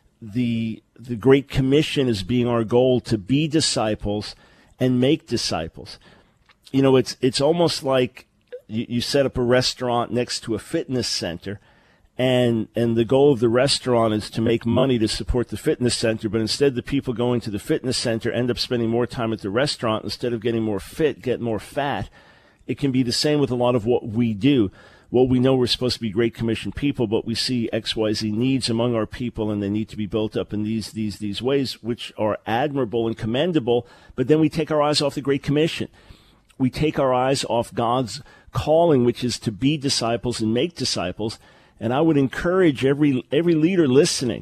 the Great Commission as being our goal to be disciples and make disciples. You know, it's almost like you set up a restaurant next to a fitness center, and the goal of the restaurant is to make money to support the fitness center, but instead the people going to the fitness center end up spending more time at the restaurant. Instead of getting more fit, get more fat. It can be the same with a lot of what we do. Well, we know we're supposed to be Great Commission people, but we see XYZ needs among our people, and they need to be built up in these ways, which are admirable and commendable, but then we take our eyes off the Great Commission. We take our eyes off God's calling, which is to be disciples and make disciples, and I would encourage every leader listening,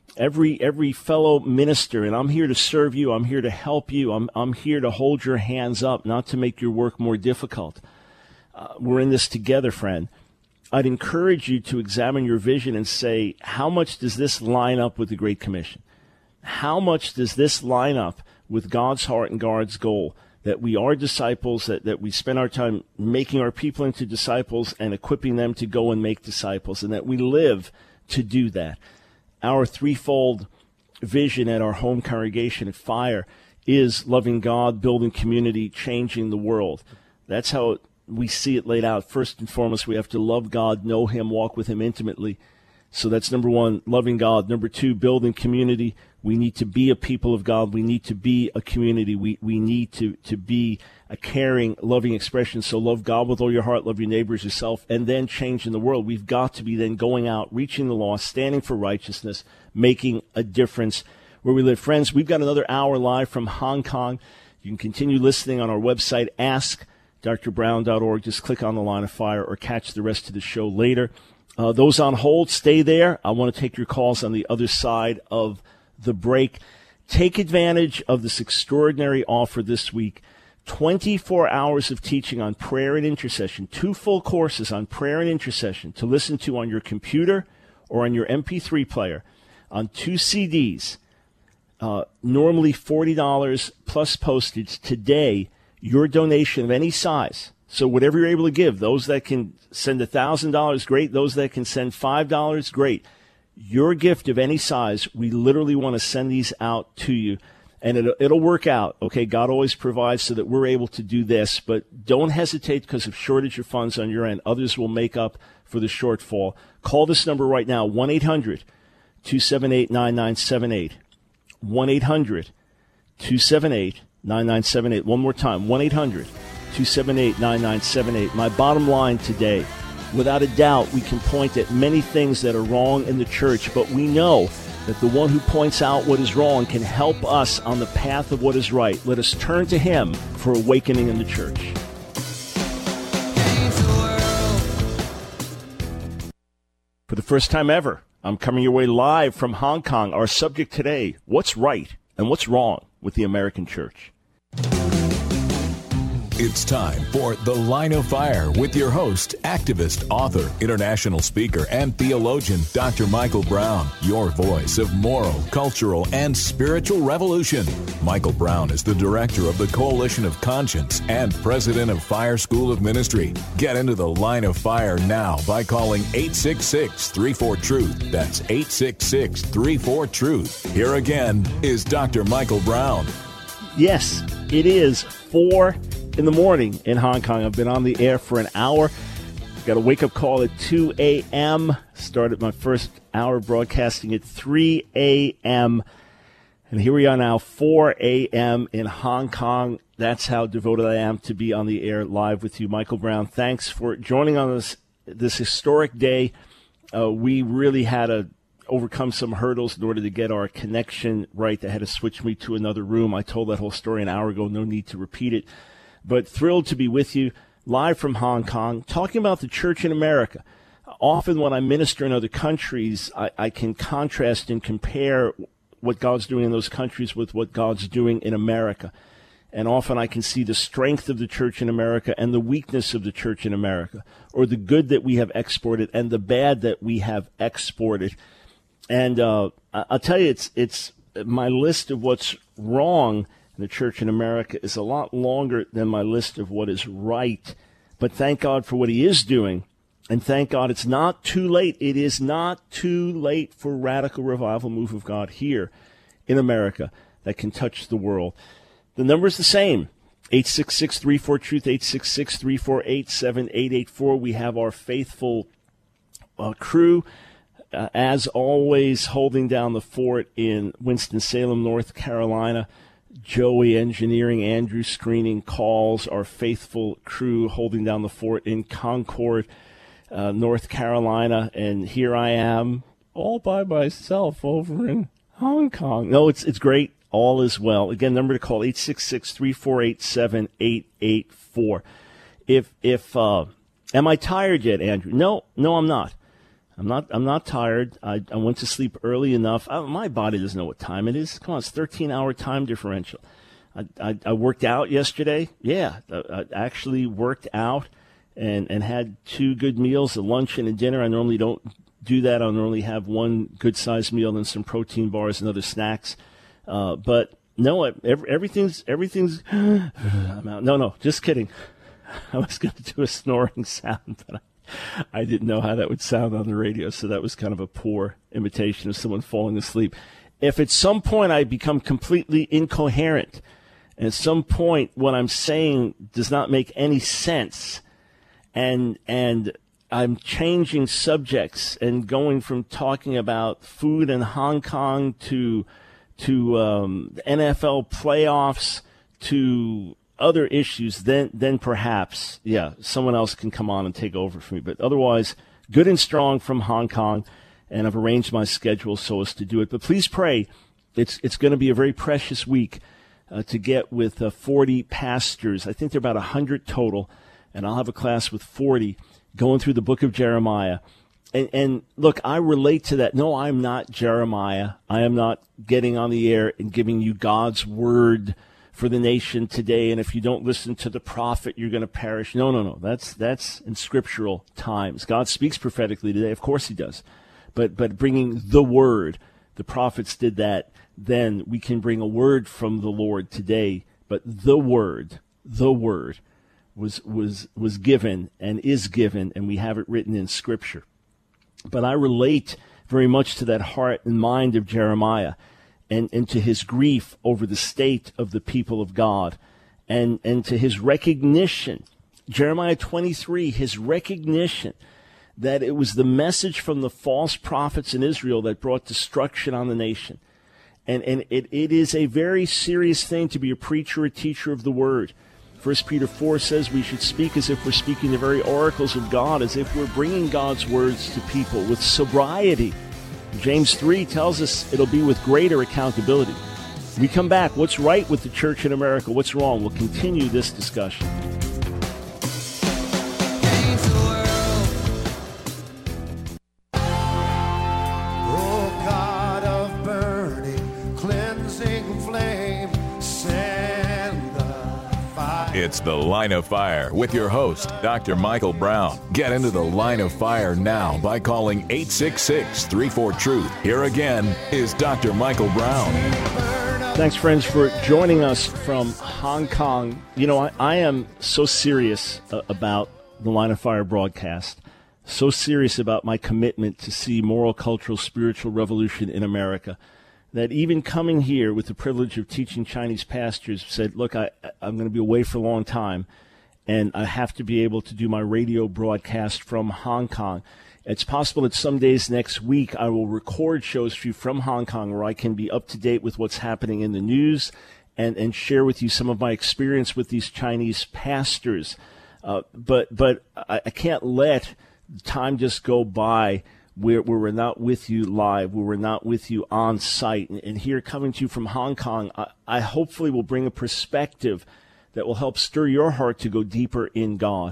every fellow minister, and I'm here to serve you, I'm here to help you, I'm here to hold your hands up, not to make your work more difficult. We're in this together, friend. I'd encourage you to examine your vision and say, how much does this line up with the Great Commission? How much does this line up with God's heart and God's goal, that we are disciples, that we spend our time making our people into disciples and equipping them to go and make disciples, and that we live to do that? Our threefold vision at our home congregation at Fire is loving God, building community, changing the world. That's how we see it laid out. First and foremost, we have to love God, know Him, walk with Him intimately. So that's number one, loving God. Number two, building community. We need to be a people of God. We need to be a community. We need to be a caring, loving expression. So love God with all your heart, love your neighbor as yourself, and then changing the world. We've got to be then going out, reaching the lost, standing for righteousness, making a difference where we live. Friends, we've got another hour live from Hong Kong. You can continue listening on our website, AskDrBrown.org. Just click on the Line of Fire or catch the rest of the show later. Those on hold, stay there. I want to take your calls on the other side of the break. Take advantage of this extraordinary offer this week. 24 hours of teaching on prayer and intercession. 2 full courses on prayer and intercession to listen to on your computer or on your MP3 player on 2 CDs. Normally $40 plus postage. Today, your donation of any size, so whatever you're able to give, those that can send $1,000, great. Those that can send $5, great. Your gift of any size, we literally want to send these out to you, and it'll work out. Okay, God always provides so that we're able to do this, but don't hesitate because of shortage of funds on your end. Others will make up for the shortfall. Call this number right now, 1-800-278-9978. 1-800-278-9978. One more time, 1-800-278-9978. My bottom line today, without a doubt, we can point at many things that are wrong in the church, but we know that the one who points out what is wrong can help us on the path of what is right. Let us turn to Him for awakening in the church. For the first time ever, I'm coming your way live from Hong Kong. Our subject today, what's right and what's wrong with the American church? It's time for The Line of Fire with your host, activist, author, international speaker, and theologian, Dr. Michael Brown, your voice of moral, cultural, and spiritual revolution. Michael Brown is the director of the Coalition of Conscience and president of Fire School of Ministry. Get into The Line of Fire now by calling 866-34-TRUTH. That's 866-34-TRUTH. Here again is Dr. Michael Brown. Yes, it is 4 in the morning in Hong Kong. I've been on the air for an hour. Got a wake-up call at 2 a.m. Started my first hour broadcasting at 3 a.m. And here we are now, 4 a.m. in Hong Kong. That's how devoted I am to be on the air live with you. Michael Brown, thanks for joining on this historic day. We really had to overcome some hurdles in order to get our connection right. They had to switch me to another room. I told that whole story an hour ago. No need to repeat it. But thrilled to be with you live from Hong Kong, talking about the church in America. Often when I minister in other countries, I can contrast and compare what God's doing in those countries with what God's doing in America. And often I can see the strength of the church in America and the weakness of the church in America, or the good that we have exported and the bad that we have exported. And I'll tell you, it's my list of what's wrong in the church in America is a lot longer than my list of what is right. But thank God for what he is doing. And thank God it's not too late. It is not too late for radical revival move of God here in America that can touch the world. The number is the same, 866-34-TRUTH, 866-348-7884. We have our faithful crew, as always, holding down the fort in Winston-Salem, North Carolina. Joey engineering, Andrew screening calls, our faithful crew holding down the fort in Concord, North Carolina. And here I am all by myself over in Hong Kong. No, it's great. All is well. Again, number to call, 866-348-7884. Am I tired yet, Andrew? No, I'm not. I'm not tired. I went to sleep early enough. My body doesn't know what time it is. Come on, it's 13-hour time differential. I worked out yesterday. Yeah, I actually worked out and had 2 good meals, a lunch and a dinner. I normally don't do that. I normally have one good-sized meal and some protein bars and other snacks. But no, everything's I'm out. No, just kidding. I was going to do a snoring sound, but I didn't know how that would sound on the radio, so that was kind of a poor imitation of someone falling asleep. If at some point I become completely incoherent, and at some point what I'm saying does not make any sense, and I'm changing subjects and going from talking about food in Hong Kong to NFL playoffs to other issues, then perhaps, someone else can come on and take over for me. But otherwise, good and strong from Hong Kong, and I've arranged my schedule so as to do it. But please pray. It's going to be a very precious week to get with 40 pastors. I think there are about 100 total, and I'll have a class with 40 going through the book of Jeremiah. And look, I relate to that. No, I'm not Jeremiah. I am not getting on the air and giving you God's word for the nation today, and if you don't listen to the prophet, you're going to perish. No. That's in scriptural times. God speaks prophetically today. Of course he does. But bringing the word, the prophets did that. Then we can bring a word from the Lord today. But the word was given and is given, and we have it written in Scripture. But I relate very much to that heart and mind of Jeremiah, and to his grief over the state of the people of God, and to his recognition, Jeremiah 23, his recognition that it was the message from the false prophets in Israel that brought destruction on the nation. And it is a very serious thing to be a preacher, a teacher of the word. 1 Peter 4 says we should speak as if we're speaking the very oracles of God, as if we're bringing God's words to people with sobriety. James 3 tells us it'll be with greater accountability. We come back. What's right with the church in America? What's wrong? We'll continue this discussion. It's The Line of Fire with your host, Dr. Michael Brown. Get into the Line of Fire now by calling 866-34-TRUTH. Here again is Dr. Michael Brown. Thanks, friends, for joining us from Hong Kong. You know, I am so serious about the Line of Fire broadcast, so serious about my commitment to see moral, cultural, spiritual revolution in America, that even coming here with the privilege of teaching Chinese pastors said, look, I'm going to be away for a long time, and I have to be able to do my radio broadcast from Hong Kong. It's possible that some days next week I will record shows for you from Hong Kong where I can be up to date with what's happening in the news and share with you some of my experience with these Chinese pastors. But I can't let time just go by where we're not with you live, where we're not with you on site. And here, coming to you from Hong Kong, I hopefully will bring a perspective that will help stir your heart to go deeper in God.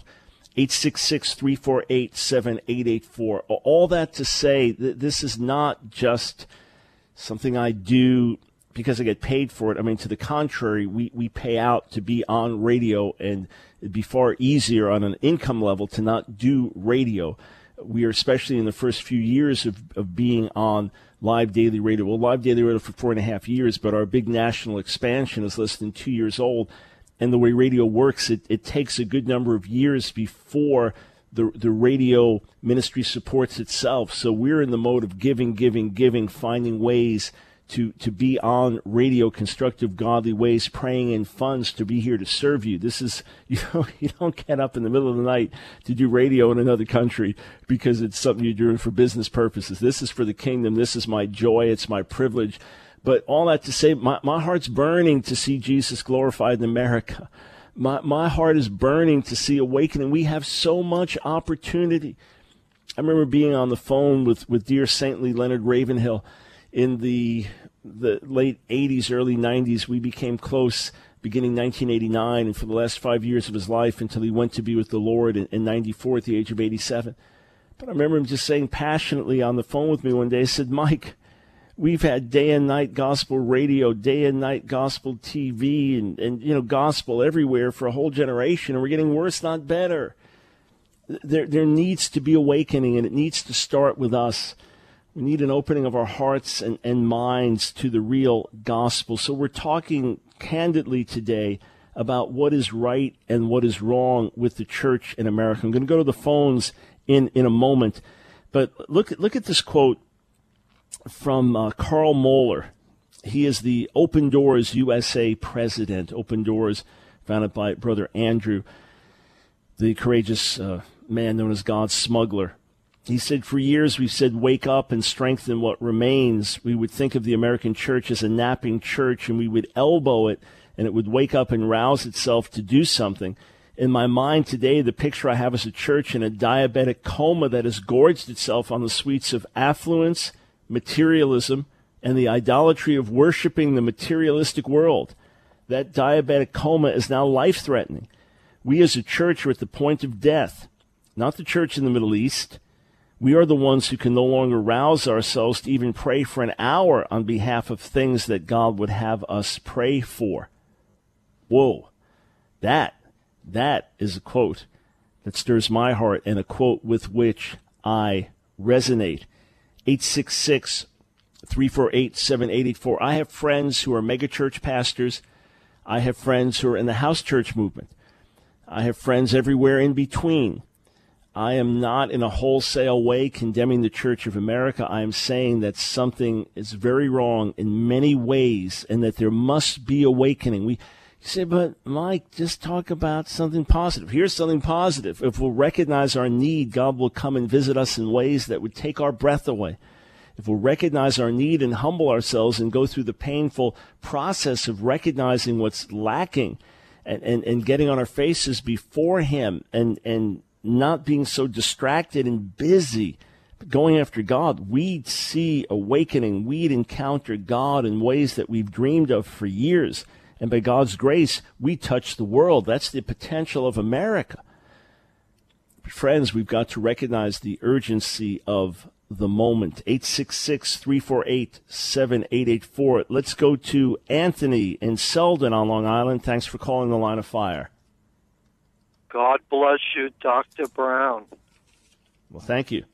866-348-7884. All that to say that this is not just something I do because I get paid for it. I mean, to the contrary, we pay out to be on radio, and it'd be far easier on an income level to not do radio. We are, especially in the first few years of being on live daily radio. Well, live daily radio for 4.5 years, but our big national expansion is less than 2 years old. And the way radio works, it takes a good number of years before the radio ministry supports itself. So we're in the mode of giving, finding ways to be on radio, constructive, godly ways, praying in funds to be here to serve you. This is, you don't get up in the middle of the night to do radio in another country because it's something you're doing for business purposes. This is for the kingdom. This is my joy. It's my privilege. But all that to say, my heart's burning to see Jesus glorified in America. My heart is burning to see awakening. We have so much opportunity. I remember being on the phone with dear saintly Leonard Ravenhill. In the late 80s, early 90s, we became close beginning 1989, and for the last 5 years of his life until he went to be with the Lord in 94 at the age of 87. But I remember him just saying passionately on the phone with me one day, he said, Mike, we've had day and night gospel radio, day and night gospel TV, and gospel everywhere for a whole generation, and we're getting worse, not better. There needs to be awakening, and it needs to start with us. We need an opening of our hearts and minds to the real gospel. So we're talking candidly today about what is right and what is wrong with the church in America. I'm going to go to the phones in a moment. But look at this quote from Carl Moeller. He is the Open Doors USA president. Open Doors, founded by Brother Andrew, the courageous man known as God's smuggler. He said, for years we've said, wake up and strengthen what remains. We would think of the American church as a napping church, and we would elbow it, and it would wake up and rouse itself to do something. In my mind today, the picture I have is a church in a diabetic coma that has gorged itself on the sweets of affluence, materialism, and the idolatry of worshiping the materialistic world. That diabetic coma is now life-threatening. We as a church are at the point of death, not the church in the Middle East. We are the ones who can no longer rouse ourselves to even pray for an hour on behalf of things that God would have us pray for. Whoa, that is a quote that stirs my heart and a quote with which I resonate. 866-348-7884. I have friends who are megachurch pastors. I have friends who are in the house church movement. I have friends everywhere in between. I am not in a wholesale way condemning the Church of America. I am saying that something is very wrong in many ways and that there must be awakening. You say, but Mike, just talk about something positive. Here's something positive. If we'll recognize our need, God will come and visit us in ways that would take our breath away. If we'll recognize our need and humble ourselves and go through the painful process of recognizing what's lacking and getting on our faces before Him and not being so distracted and busy, but going after God, we'd see awakening. We'd encounter God in ways that we've dreamed of for years. And by God's grace, we touch the world. That's the potential of America. Friends, we've got to recognize the urgency of the moment. 866-348-7884. Let's go to Anthony in Selden on Long Island. Thanks for calling the Line of Fire. God bless you, Dr. Brown. Well, thank you.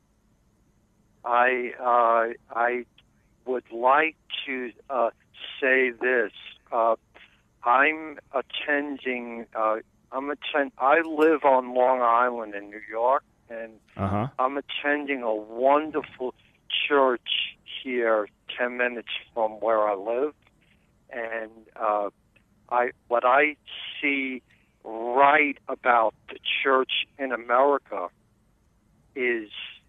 I would like to say this. I'm attending. I live on Long Island in New York, and I'm attending a wonderful church here, 10 minutes from where I live, and what I see right about the church in America is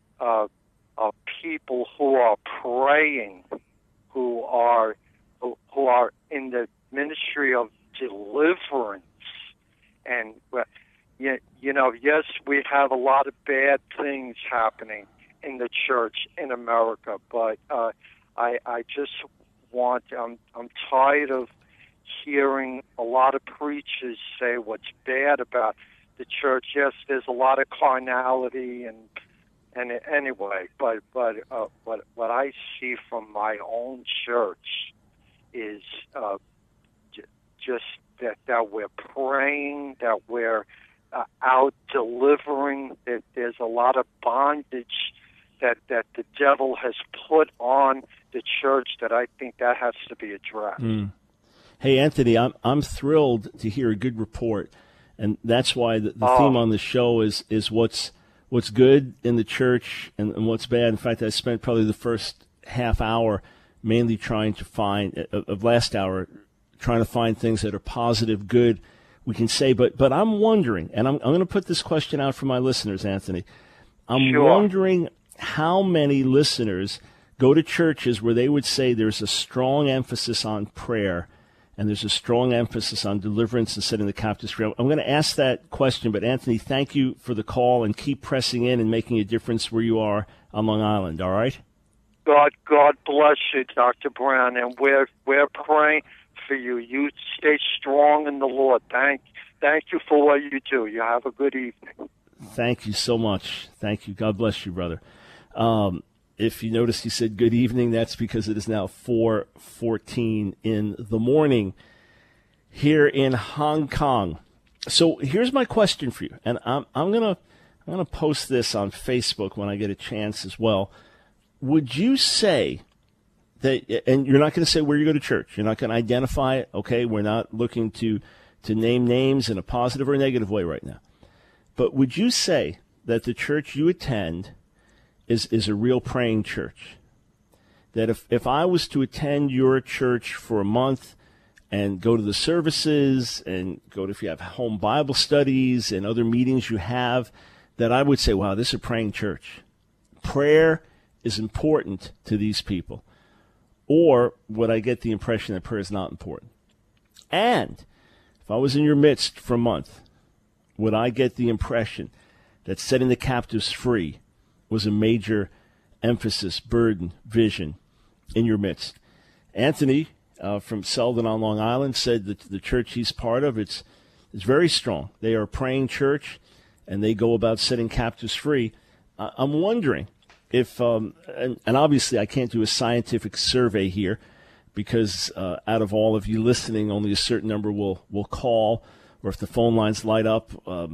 people who are praying, who are in the ministry of deliverance. And, yes, we have a lot of bad things happening in the church in America, but I just I'm tired of hearing a lot of preachers say what's bad about the church. Yes, there's a lot of carnality and anyway, but what I see from my own church is just that we're praying, that we're out delivering, that there's a lot of bondage that the devil has put on the church, that I think that has to be addressed. Hey, Anthony, I'm thrilled to hear a good report, and that's why the theme on the show is what's good in the church and what's bad. In fact, I spent probably the first half hour mainly trying to find things that are positive, good, we can say. But I'm wondering, and I'm going to put this question out for my listeners, Anthony. I'm wondering how many listeners go to churches where they would say there's a strong emphasis on prayer and there's a strong emphasis on deliverance and setting the captives free. I'm going to ask that question, but Anthony, thank you for the call, and keep pressing in and making a difference where you are on Long Island, all right? God bless you, Dr. Brown, and we're praying for you. You stay strong in the Lord. Thank you for what you do. You have a good evening. Thank you so much. Thank you. God bless you, brother. If you noticed, he said good evening. That's because it is now 4:14 in the morning here in Hong Kong. So here's my question for you, and I'm gonna post this on Facebook when I get a chance as well. Would you say that, and you're not going to say where you go to church, you're not going to identify it, okay? We're not looking to name names in a positive or negative way right now. But would you say that the church you attend is a real praying church? That if I was to attend your church for a month and go to the services and go to, if you have home Bible studies and other meetings you have, that I would say, wow, this is a praying church. Prayer is important to these people. Or would I get the impression that prayer is not important? And if I was in your midst for a month, would I get the impression that setting the captives free was a major emphasis, burden, vision in your midst? Anthony from Selden on Long Island said that the church he's part of, it's very strong. They are a praying church, and they go about setting captives free. I'm wondering if, and obviously I can't do a scientific survey here, because out of all of you listening, only a certain number will call, or if the phone lines light up,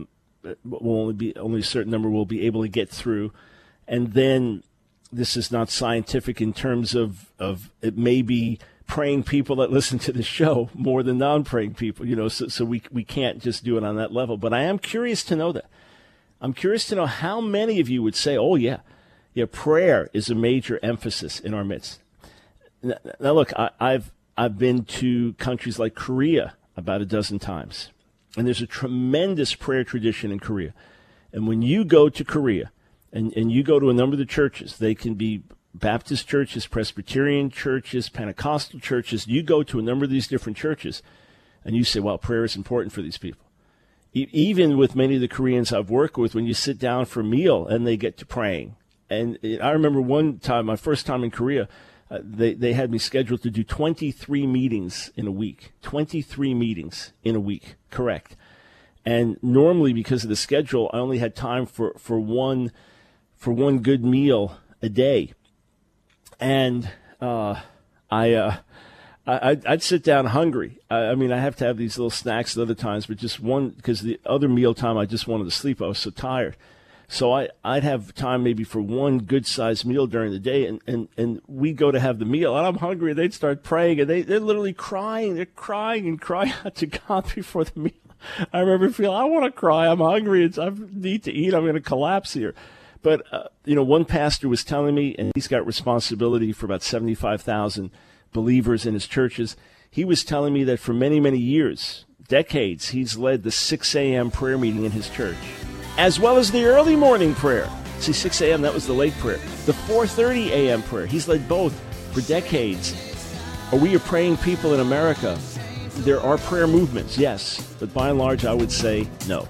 only a certain number will be able to get through. And then this is not scientific in terms of it may be praying people that listen to the show more than non-praying people, so we can't just do it on that level. But I am curious to know that. I'm curious to know how many of you would say, oh, yeah, prayer is a major emphasis in our midst. Now, look, I've been to countries like Korea about a dozen times, and there's a tremendous prayer tradition in Korea. And when you go to Korea, and you go to a number of the churches, they can be Baptist churches, Presbyterian churches, Pentecostal churches. You go to a number of these different churches, and you say, well, prayer is important for these people. Even with many of the Koreans I've worked with, when you sit down for a meal and they get to praying. And I remember one time, my first time in Korea, they had me scheduled to do 23 meetings in a week. 23 meetings in a week, correct. And normally, because of the schedule, I only had time for one good meal a day. And I I'd sit down hungry. I mean, I have to have these little snacks at other times, but just one, because the other meal time I just wanted to sleep. I was so tired. So I'd have time maybe for one good-sized meal during the day, and we'd go to have the meal, and I'm hungry, and they'd start praying, and they're literally crying. They're crying and crying out to God before the meal. I remember feeling, I want to cry. I'm hungry. I need to eat. I'm going to collapse here. But, one pastor was telling me, and he's got responsibility for about 75,000 believers in his churches. He was telling me that for many, many years, decades, he's led the 6 a.m. prayer meeting in his church, as well as the early morning prayer. See, 6 a.m., that was the late prayer. The 4:30 a.m. prayer, he's led both for decades. Are we a praying people in America? There are prayer movements, yes, but by and large, I would say no.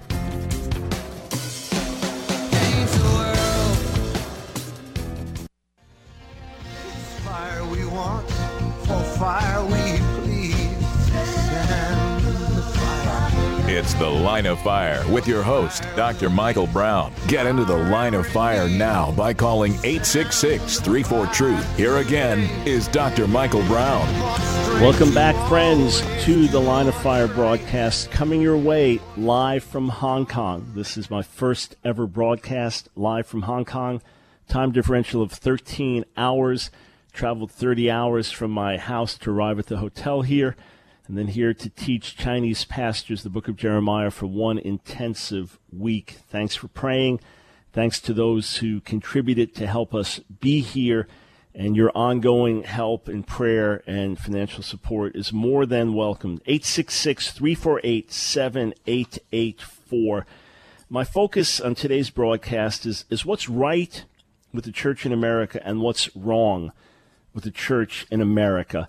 Fire we want, for fire we plead. Send the fire. It's The Line of Fire with your host, Dr. Michael Brown. Get into the Line of Fire now by calling 866-34-TRUTH. Here again is Dr. Michael Brown. Welcome back, friends, to the Line of Fire broadcast, coming your way live from Hong Kong. This is my first ever broadcast live from Hong Kong. Time differential of 13 hours. Traveled 30 hours from my house to arrive at the hotel here, and then here to teach Chinese pastors the book of Jeremiah for one intensive week. Thanks for praying. Thanks to those who contributed to help us be here, and your ongoing help in prayer and financial support is more than welcome. 866-348-7884. My focus on today's broadcast is what's right with the church in America and what's wrong with the church in America.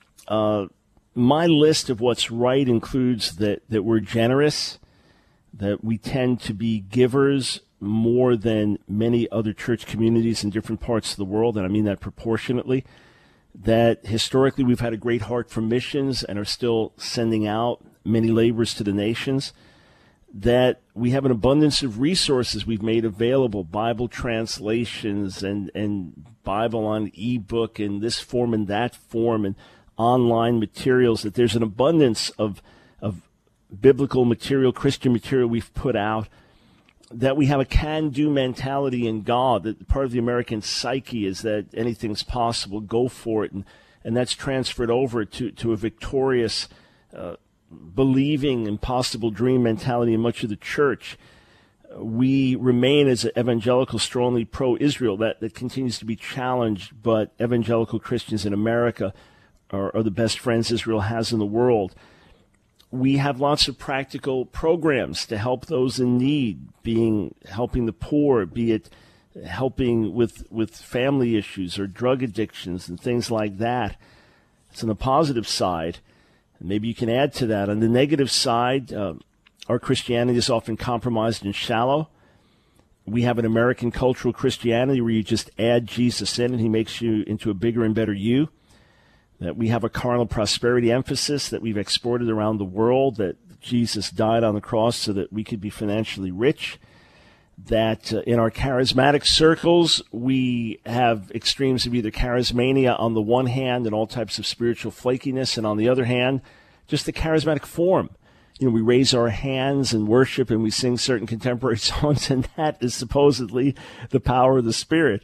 My list of what's right includes that we're generous, that we tend to be givers more than many other church communities in different parts of the world, and I mean that proportionately, that historically we've had a great heart for missions and are still sending out many laborers to the nations, that we have an abundance of resources we've made available, Bible translations and Bible on ebook in this form and that form and online materials, that there's an abundance of biblical material, Christian material we've put out, that we have a can-do mentality in God, that part of the American psyche is that anything's possible, go for it, and that's transferred over to a victorious believing impossible dream mentality in much of the church. We remain as an evangelical, strongly pro-Israel. That continues to be challenged, but evangelical Christians in America are the best friends Israel has in the world. We have lots of practical programs to help those in need, helping the poor, be it helping with family issues or drug addictions and things like that. It's on the positive side. Maybe you can add to that. On the negative side, our Christianity is often compromised and shallow. We have an American cultural Christianity where you just add Jesus in and he makes you into a bigger and better you. That we have a carnal prosperity emphasis that we've exported around the world, that Jesus died on the cross so that we could be financially rich. That in our charismatic circles, we have extremes of either charismania on the one hand and all types of spiritual flakiness, and on the other hand, just the charismatic form. We raise our hands and worship and we sing certain contemporary songs, and that is supposedly the power of the Spirit.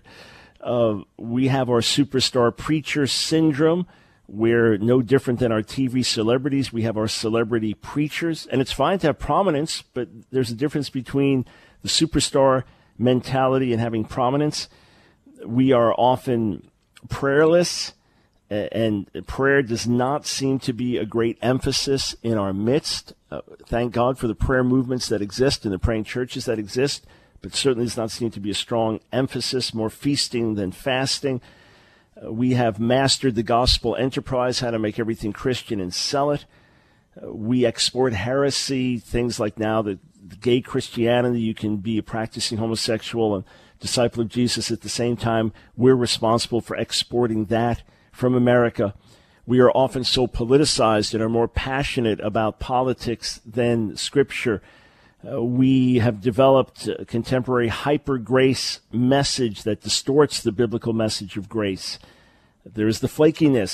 We have our superstar preacher syndrome, where no different than our TV celebrities, we have our celebrity preachers. And it's fine to have prominence, but there's a difference between the superstar mentality and having prominence. We are often prayerless, and prayer does not seem to be a great emphasis in our midst. Thank God for the prayer movements that exist and the praying churches that exist, but certainly does not seem to be a strong emphasis, more feasting than fasting. We have mastered the gospel enterprise, how to make everything Christian and sell it. We export heresy, things like now the gay Christianity, you can be a practicing homosexual and disciple of Jesus at the same time. We're responsible for exporting that from America. We are often so politicized and are more passionate about politics than Scripture. We have developed a contemporary hyper-grace message that distorts the biblical message of grace. There is the flakiness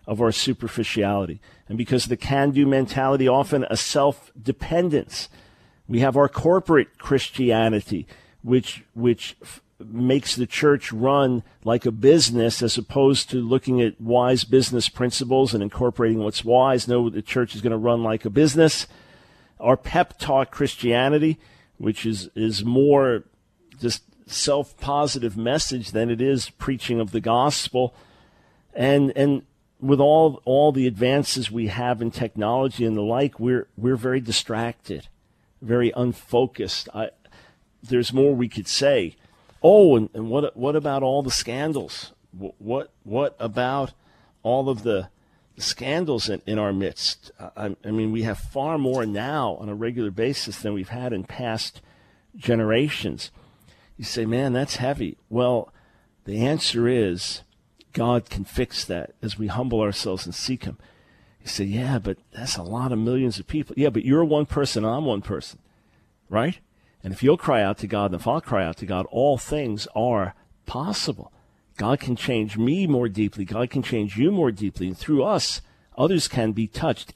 of our superficiality. And because of the can-do mentality, often a self-dependence. We have our corporate Christianity, which makes the church run like a business as opposed to looking at wise business principles and incorporating what's wise. No, the church is going to run like a business. Our pep talk Christianity, which is more just self-positive message than it is preaching of the gospel. And with all the advances we have in technology and the like, we're very distracted, very unfocused. There's more we could say. Oh, and what about all the scandals? What about all of the scandals in our midst? I mean, we have far more now on a regular basis than we've had in past generations. You say, man, that's heavy. Well, the answer is God can fix that as we humble ourselves and seek him. You say, yeah, but that's a lot of millions of people. Yeah, but you're one person and I'm one person, right? And if you'll cry out to God, and if I'll cry out to God, all things are possible. God can change me more deeply. God can change you more deeply. And through us, others can be touched.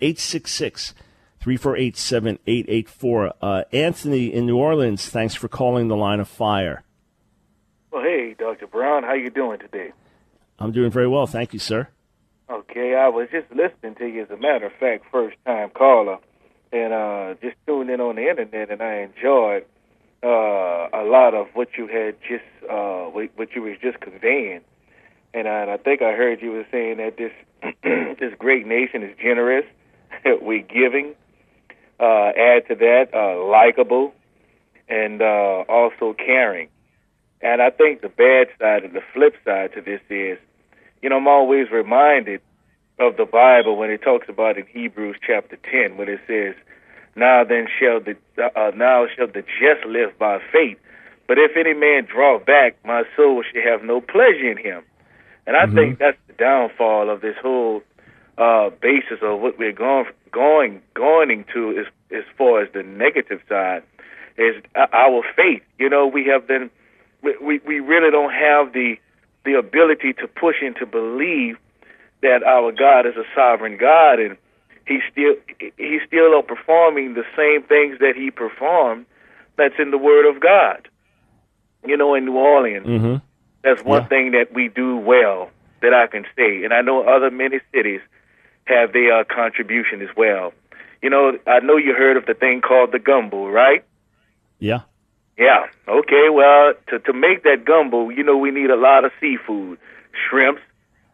866-348-7884. Anthony in New Orleans, thanks for calling the Line of Fire. Well, hey, Dr. Brown, how you doing today? I'm doing very well. Thank you, sir. Okay, I was just listening to you, as a matter of fact, first-time caller, and just tuned in on the Internet, and I enjoyed a lot of what you had just, what you was just conveying. And I think I heard you were saying that this this great nation is generous, we're giving, add to that, likable, and also caring. And I think the bad side and the flip side to this is, I'm always reminded of the Bible when it talks about in Hebrews chapter 10, when it says, now shall the just live by faith. But if any man draw back, my soul shall have no pleasure in him. And I think that's the downfall of this whole basis of what we're going to as far as the negative side is our faith. We have been, we really don't have the ability to push and to believe that our God is a sovereign God, and He's still performing the same things that He performed that's in the Word of God. In New Orleans, that's one thing that we do well that I can say, and I know many cities have their contribution as well. I know you heard of the thing called the gumbo, right? Yeah. Yeah. Okay. Well, to make that gumbo, we need a lot of seafood, shrimps,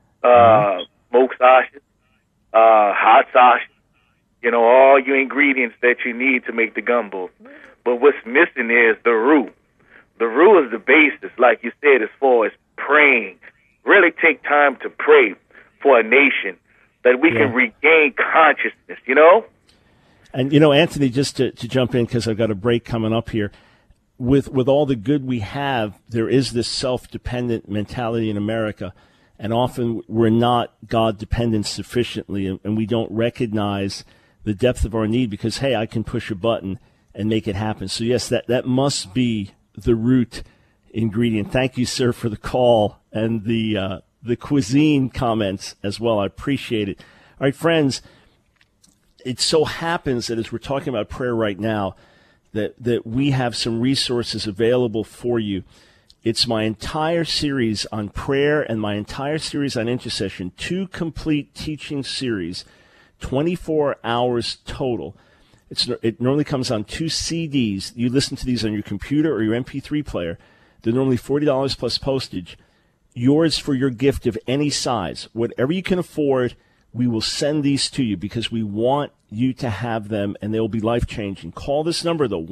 smoked sausage, hot sausage. All your ingredients that you need to make the gumbo. But what's missing is the roux. The roux is the basis, like you said, as far as praying. Really take time to pray for a nation that we can regain consciousness. And Anthony, just to jump in because I've got a break coming up here. With all the good we have, there is this self-dependent mentality in America, and often we're not God-dependent sufficiently, and we don't recognize the depth of our need because, hey, I can push a button and make it happen. So, yes, that must be the root ingredient. Thank you, sir, for the call and the cuisine comments as well. I appreciate it. All right, friends, it so happens that as we're talking about prayer right now, that we have some resources available for you. It's my entire series on prayer and my entire series on intercession, 2 complete teaching series, 24 hours total. It normally comes on 2 CDs. You listen to these on your computer or your MP3 player. They're normally $40 plus postage. Yours for your gift of any size. Whatever you can afford, we will send these to you because we want you to have them, and they will be life-changing. Call this number, though,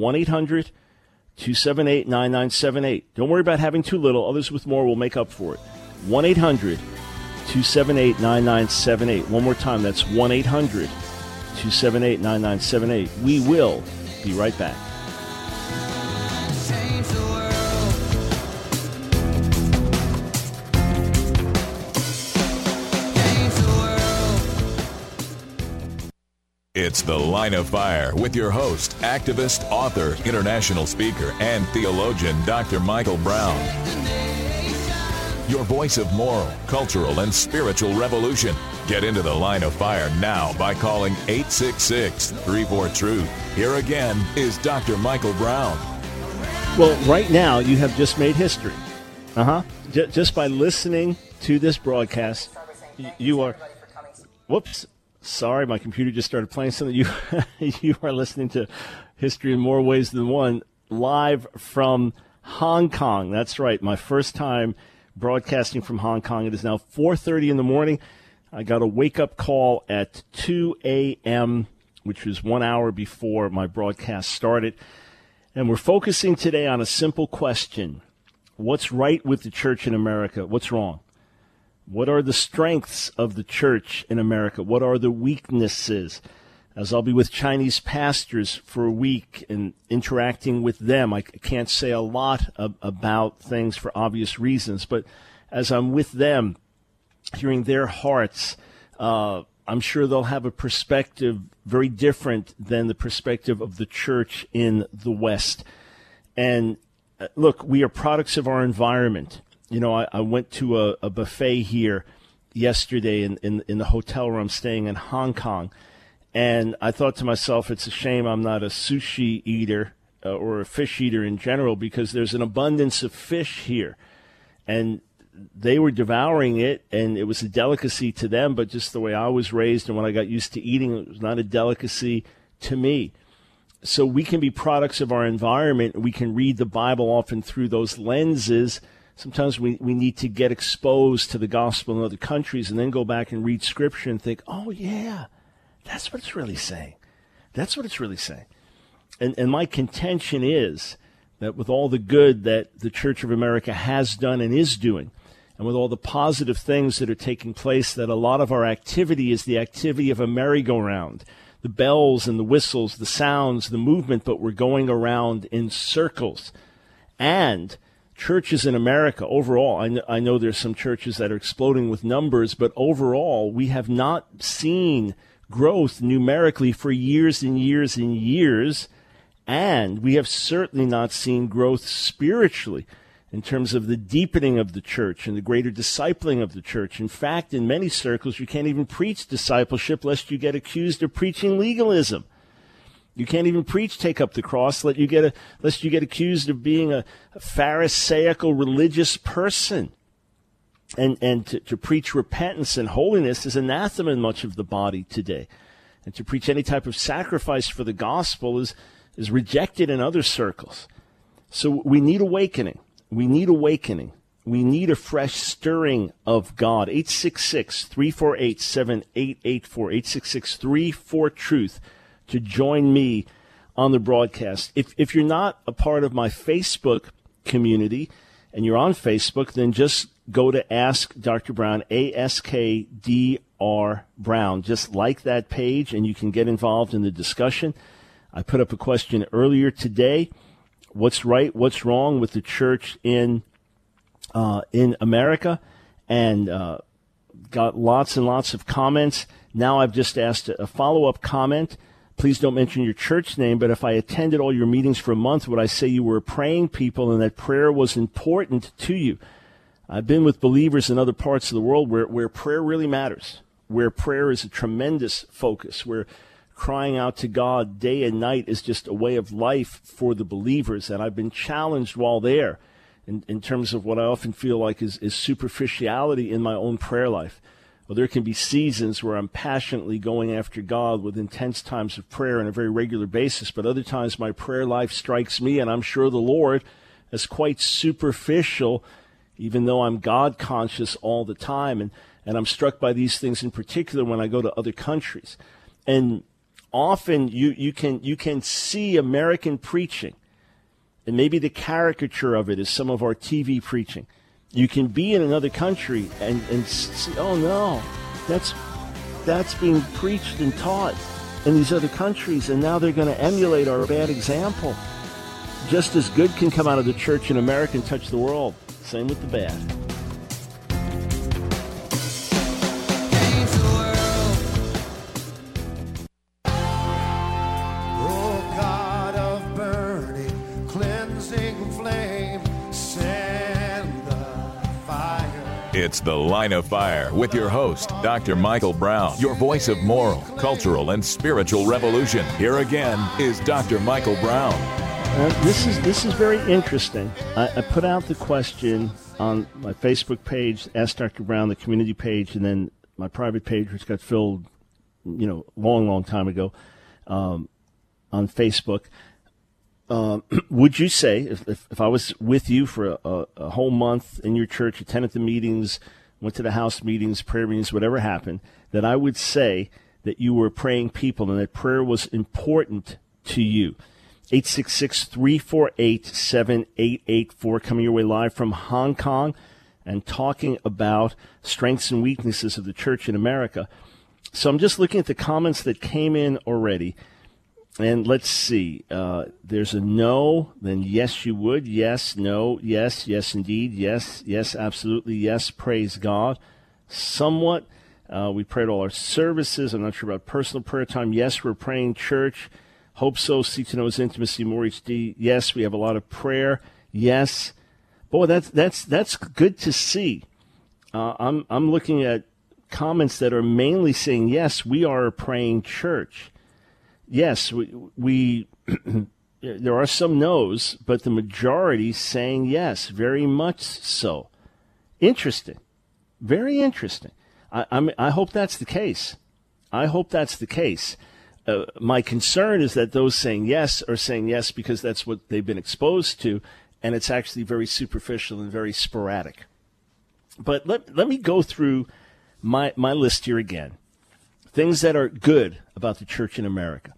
1-800-278-9978. Don't worry about having too little. Others with more will make up for it. 1-800-278-9978. One more time, that's 1-800-278-9978. We will be right back. It's The Line of Fire with your host, activist, author, international speaker, and theologian, Dr. Michael Brown. Your voice of moral, cultural, and spiritual revolution. Get into the line of fire now by calling 866-34-TRUTH. Here again is Dr. Michael Brown. Well, right now, you have just made history. Just by listening to this broadcast, you are... Whoops. Sorry, my computer just started playing something. You are listening to History in More Ways Than One, live from Hong Kong. That's right, my first time broadcasting from Hong Kong. It is now 4:30 in the morning. I got a wake-up call at 2 a.m., which was 1 hour before my broadcast started. And we're focusing today on a simple question. What's right with the church in America? What's wrong? What are the strengths of the church in America? What are the weaknesses? As I'll be with Chinese pastors for a week and interacting with them, I can't say a lot about things for obvious reasons, but as I'm with them, hearing their hearts, I'm sure they'll have a perspective very different than the perspective of the church in the West. And look, we are products of our environment. You know, I went to a buffet here yesterday in the hotel room staying in Hong Kong, and I thought to myself, it's a shame I'm not a sushi eater or a fish eater in general, because there's an abundance of fish here. And they were devouring it, and it was a delicacy to them, but just the way I was raised and when I got used to eating, it was not a delicacy to me. So we can be products of our environment. We can read the Bible often through those lenses. Sometimes we need to get exposed to the gospel in other countries and then go back and read Scripture and think, oh, yeah, that's what it's really saying. That's what it's really saying. And my contention is that with all the good that the Church of America has done and is doing, and with all the positive things that are taking place, that a lot of our activity is the activity of a merry-go-round. The bells and the whistles, the sounds, the movement, but we're going around in circles. And churches in America, overall, I know there's some churches that are exploding with numbers, but overall, we have not seen growth numerically for years and years and years, and we have certainly not seen growth spiritually in terms of the deepening of the church and the greater discipling of the church. In fact, in many circles, you can't even preach discipleship lest you get accused of preaching legalism. You can't even preach take up the cross lest you get accused of being a Pharisaical religious person. And to preach repentance and holiness is anathema in much of the body today. And to preach any type of sacrifice for the gospel is rejected in other circles. So we need awakening. We need awakening. We need a fresh stirring of God. 866-348-7884. 866-34-TRUTH to join me on the broadcast. If you're not a part of my Facebook community and you're on Facebook, then just go to Ask Dr. Brown, ASKDR Brown. Just like that page and you can get involved in the discussion. I put up a question earlier today. What's right, what's wrong with the church in America? And got lots and lots of comments. Now I've just asked a follow-up comment. Please don't mention your church name, but if I attended all your meetings for a month, would I say you were a praying people and that prayer was important to you? I've been with believers in other parts of the world where prayer really matters, where prayer is a tremendous focus, where crying out to God day and night is just a way of life for the believers. And I've been challenged while there in terms of what I often feel like is superficiality in my own prayer life. Well, there can be seasons where I'm passionately going after God with intense times of prayer on a very regular basis, but other times my prayer life strikes me, and I'm sure the Lord, as quite superficial, even though I'm God conscious all the time. And I'm struck by these things in particular when I go to other countries. And often you can see American preaching, and maybe the caricature of it is some of our TV preaching. You can be in another country and see, oh no, that's being preached and taught in these other countries, and now they're going to emulate our bad example. Just as good can come out of the church in America and touch the world. Same with the bad. It's The Line of Fire with your host, Dr. Michael Brown, your voice of moral, cultural, and spiritual revolution. Here again is Dr. Michael Brown. This is very interesting. I put out the question on my Facebook page, Ask Dr. Brown, the community page, and then my private page, which got filled, long time ago, on Facebook. Would you say, if I was with you for a whole month in your church, attended the meetings, went to the house meetings, prayer meetings, whatever happened, that I would say that you were praying people and that prayer was important to you? 866-348-7884, coming your way live from Hong Kong and talking about strengths and weaknesses of the church in America. So I'm just looking at the comments that came in already. And let's see, there's a no, then yes, you would, yes, no, yes, yes, indeed, yes, absolutely, yes, praise God. Somewhat, we prayed all our services. I'm not sure about personal prayer time. Yes, we're praying church. Hope so, seek to know His intimacy more HD. Yes, we have a lot of prayer. Yes. Boy, that's good to see. I'm looking at comments that are mainly saying, yes, we are a praying church. Yes, we there are some no's, but the majority saying yes, very much so. Interesting, very interesting. I hope that's the case. I hope that's the case. My concern is that those saying yes are saying yes because that's what they've been exposed to, and it's actually very superficial and very sporadic. But let me go through my list here again. Things that are good about the church in America.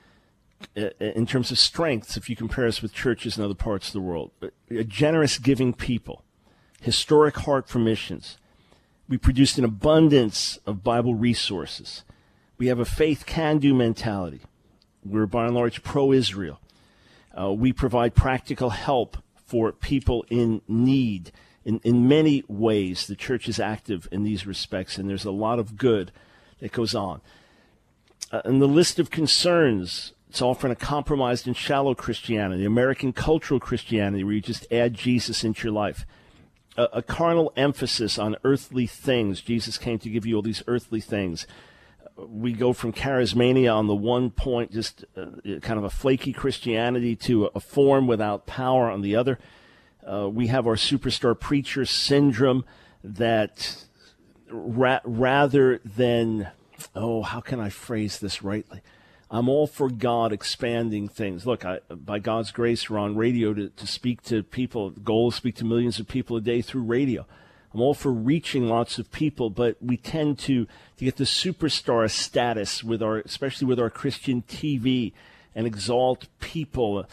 In terms of strengths, if you compare us with churches in other parts of the world, a generous giving people, historic heart for missions. We produced an abundance of Bible resources. We have a faith can-do mentality. We're by and large pro-Israel. We provide practical help for people in need. In many ways, the church is active in these respects, and there's a lot of good that goes on. And the list of concerns, it's often a compromised and shallow Christianity, American cultural Christianity, where you just add Jesus into your life. A carnal emphasis on earthly things. Jesus came to give you all these earthly things. We go from charismania on the one point, just kind of a flaky Christianity, to a form without power on the other. We have our superstar preacher syndrome that rather than, how can I phrase this rightly? I'm all for God expanding things. Look, by God's grace, we're on radio to speak to people. The goal is to speak to millions of people a day through radio. I'm all for reaching lots of people, but we tend to get the superstar status especially with our Christian TV, and exalt people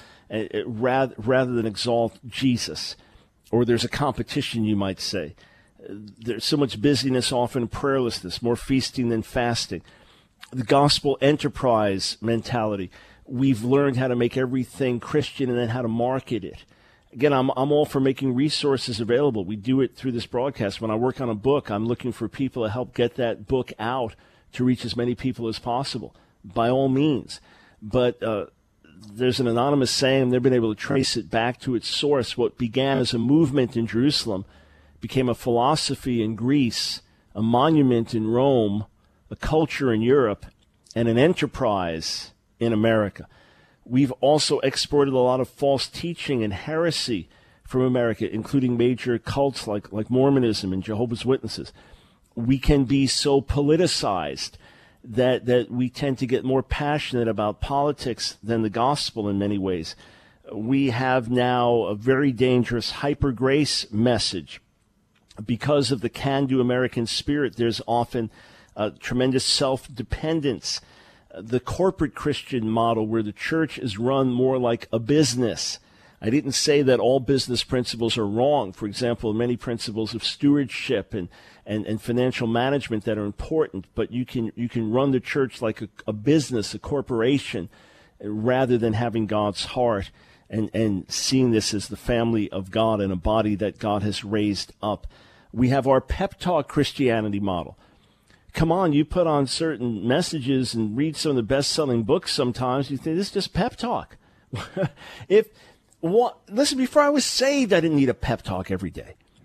rather than exalt Jesus. Or there's a competition, you might say. There's so much busyness, often prayerlessness, more feasting than fasting. The gospel enterprise mentality. We've learned how to make everything Christian and then how to market it. Again, I'm all for making resources available. We do it through this broadcast. When I work on a book, I'm looking for people to help get that book out to reach as many people as possible, by all means. But there's an anonymous saying, they've been able to trace it back to its source. What began as a movement in Jerusalem became a philosophy in Greece, a monument in Rome, a culture in Europe, and an enterprise in America. We've also exported a lot of false teaching and heresy from America, including major cults like Mormonism and Jehovah's Witnesses. We can be so politicized that we tend to get more passionate about politics than the gospel in many ways. We have now a very dangerous hyper-grace message. Because of the can-do American spirit, there's often tremendous self-dependence. The corporate Christian model, where the church is run more like a business. I didn't say that all business principles are wrong. For example, many principles of stewardship and financial management that are important, but you can run the church like a business, a corporation, rather than having God's heart and seeing this as the family of God and a body that God has raised up. We have our pep talk Christianity model. Come on, you put on certain messages and read some of the best-selling books sometimes, you think this is just pep talk. Listen, before I was saved, I didn't need a pep talk every day.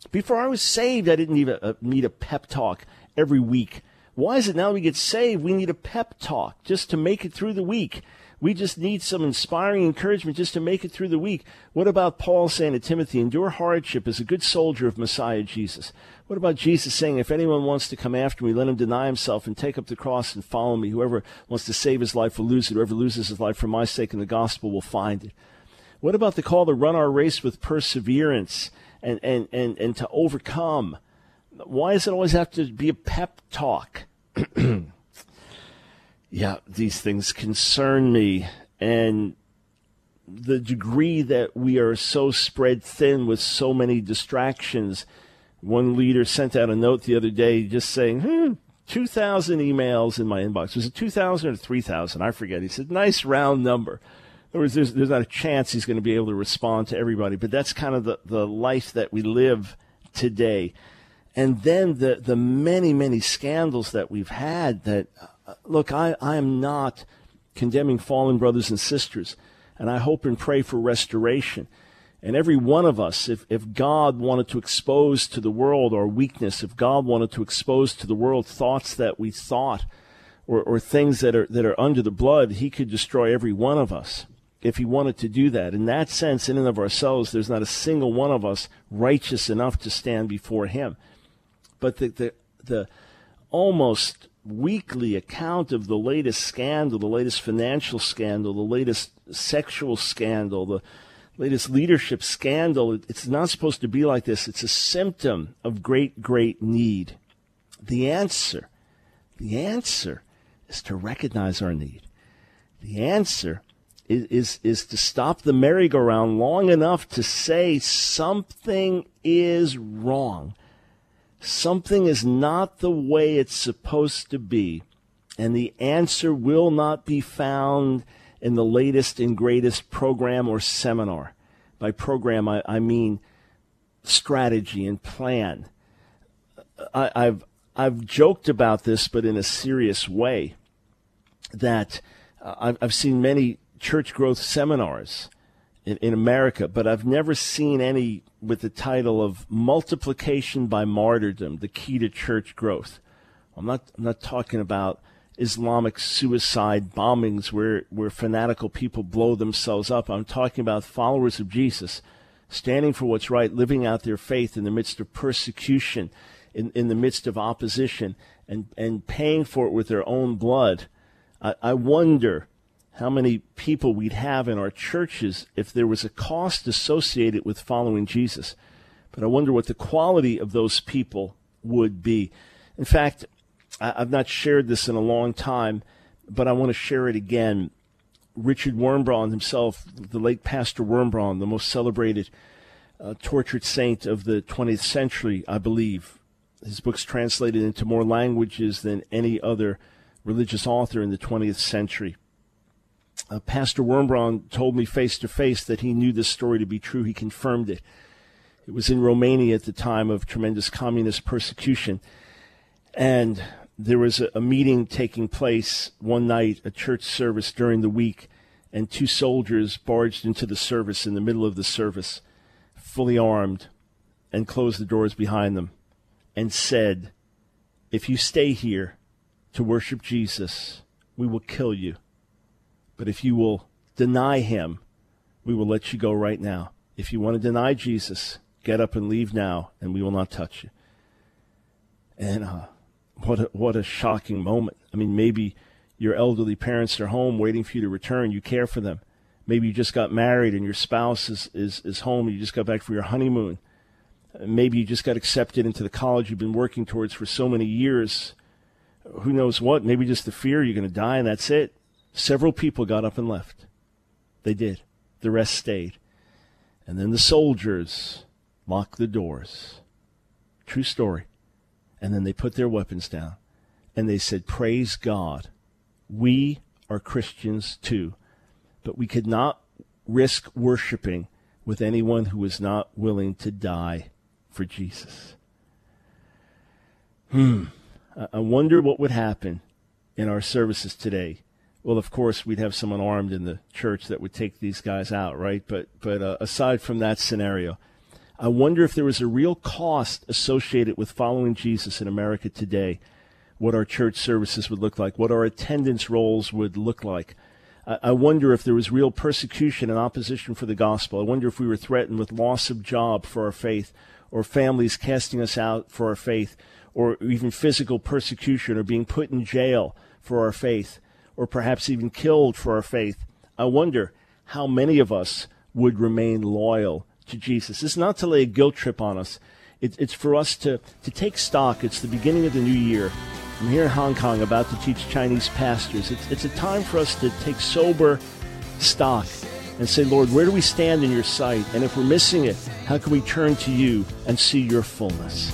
Before I was saved, I didn't need a pep talk every week. Why is it now we get saved, we need a pep talk just to make it through the week? We just need some inspiring encouragement just to make it through the week. What about Paul saying to Timothy, endure hardship as a good soldier of Messiah Jesus? What about Jesus saying, if anyone wants to come after me, let him deny himself and take up the cross and follow me. Whoever wants to save his life will lose it. Whoever loses his life for my sake and the gospel will find it. What about the call to run our race with perseverance and to overcome? Why does it always have to be a pep talk? Yeah, these things concern me, and the degree that we are so spread thin with so many distractions. One leader sent out a note the other day just saying, 2,000 emails in my inbox. Was it 2,000 or 3,000? I forget. He said, nice round number. In other words, there's not a chance he's going to be able to respond to everybody, but that's kind of the life that we live today. And then the many, many scandals that we've had that, look, I am not condemning fallen brothers and sisters, and I hope and pray for restoration. And every one of us, if God wanted to expose to the world our weakness, if God wanted to expose to the world thoughts that we thought or things that are under the blood, he could destroy every one of us if he wanted to do that. In that sense, in and of ourselves, there's not a single one of us righteous enough to stand before him. But the almost weekly account of the latest scandal, the latest financial scandal, the latest sexual scandal, the latest leadership scandal, it's not supposed to be like this. It's a symptom of great, great need. The answer is to recognize our need. The answer is to stop the merry-go-round long enough to say something is wrong. Something is not the way it's supposed to be, and the answer will not be found in the latest and greatest program or seminar. By program, I mean strategy and plan. I've joked about this, but in a serious way, that I've seen many church growth seminars in America, but I've never seen any with the title of Multiplication by Martyrdom, the Key to Church Growth. I'm not talking about Islamic suicide bombings where fanatical people blow themselves up. I'm talking about followers of Jesus standing for what's right, living out their faith in the midst of persecution, in the midst of opposition, and paying for it with their own blood. I wonder how many people we'd have in our churches if there was a cost associated with following Jesus. But I wonder what the quality of those people would be. In fact, I've not shared this in a long time, but I want to share it again. Richard Wurmbrand himself, the late Pastor Wurmbrand, the most celebrated tortured saint of the 20th century, I believe. His book's translated into more languages than any other religious author in the 20th century. Pastor Wurmbrand told me face-to-face that he knew this story to be true. He confirmed it. It was in Romania at the time of tremendous communist persecution. And there was a meeting taking place one night, a church service during the week, and two soldiers barged into the service in the middle of the service, fully armed, and closed the doors behind them and said, if you stay here to worship Jesus, we will kill you. But if you will deny him, we will let you go right now. If you want to deny Jesus, get up and leave now, and we will not touch you. And what a shocking moment. I mean, maybe your elderly parents are home waiting for you to return. You care for them. Maybe you just got married and your spouse is home. You just got back from your honeymoon. Maybe you just got accepted into the college you've been working towards for so many years. Who knows what? Maybe just the fear you're going to die, and that's it. Several people got up and left. They did. The rest stayed. And then the soldiers locked the doors. True story. And then they put their weapons down. And they said, praise God. We are Christians too. But we could not risk worshiping with anyone who was not willing to die for Jesus. I wonder what would happen in our services today. Well, of course, we'd have someone armed in the church that would take these guys out, right? But aside from that scenario, I wonder if there was a real cost associated with following Jesus in America today, what our church services would look like, what our attendance rolls would look like. I wonder if there was real persecution and opposition for the gospel. I wonder if we were threatened with loss of job for our faith, or families casting us out for our faith, or even physical persecution, or being put in jail for our faith, or perhaps even killed for our faith. I wonder how many of us would remain loyal to Jesus. It's not to lay a guilt trip on us. It's for us to take stock. It's the beginning of the new year. I'm here in Hong Kong about to teach Chinese pastors. It's a time for us to take sober stock and say, Lord, where do we stand in your sight? And if we're missing it, how can we turn to you and see your fullness?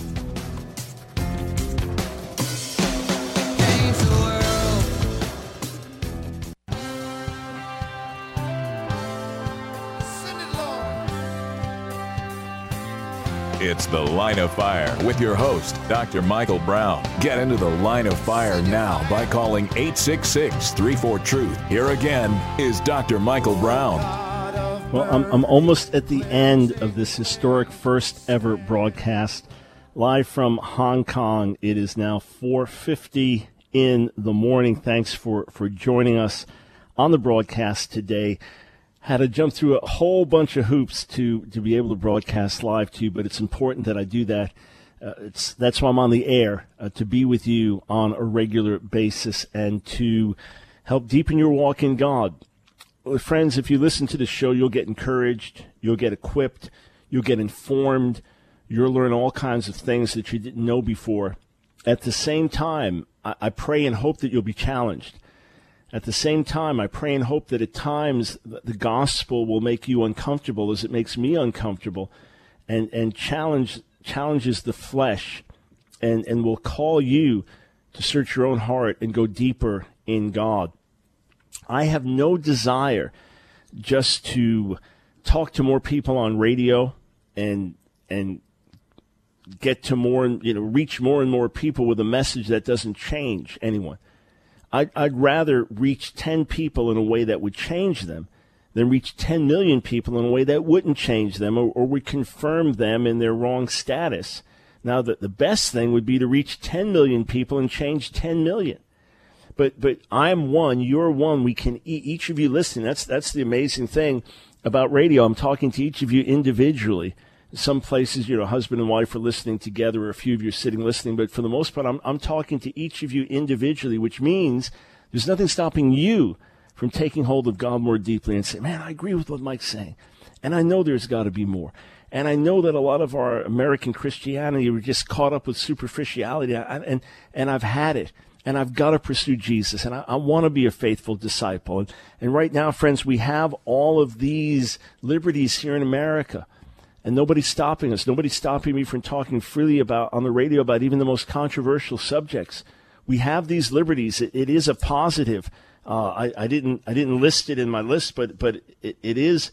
It's The Line of Fire with your host, Dr. Michael Brown. Get into the Line of Fire now by calling 866-34-TRUTH. Here again is Dr. Michael Brown. Well, I'm almost at the end of this historic first ever broadcast live from Hong Kong. It is now 4:50 in the morning. Thanks for joining us on the broadcast today. Had to jump through a whole bunch of hoops to be able to broadcast live to you, but it's important that I do that. That's why I'm on the air, to be with you on a regular basis and to help deepen your walk in God. Well, friends, if you listen to the show, you'll get encouraged, you'll get equipped, you'll get informed, you'll learn all kinds of things that you didn't know before. At the same time, I pray and hope that you'll be challenged. At the same time, I pray and hope that at times the gospel will make you uncomfortable as it makes me uncomfortable, and challenges the flesh and will call you to search your own heart and go deeper in God. I have no desire just to talk to more people on radio and get to more, reach more and more people with a message that doesn't change anyone. I'd rather reach 10 people in a way that would change them than reach 10 million people in a way that wouldn't change them or would confirm them in their wrong status. Now, the best thing would be to reach 10 million people and change 10 million. But I'm one, you're one. We can each of you listening. That's the amazing thing about radio. I'm talking to each of you individually. Some places, husband and wife are listening together, or a few of you are sitting listening. But for the most part, I'm talking to each of you individually, which means there's nothing stopping you from taking hold of God more deeply and say, man, I agree with what Mike's saying. And I know there's got to be more. And I know that a lot of our American Christianity, we're just caught up with superficiality. And I've had it. And I've got to pursue Jesus. And I want to be a faithful disciple. And right now, friends, we have all of these liberties here in America. And nobody's stopping us. Nobody's stopping me from talking freely on the radio about even the most controversial subjects. We have these liberties. It is a positive. I didn't list it in my list, but it is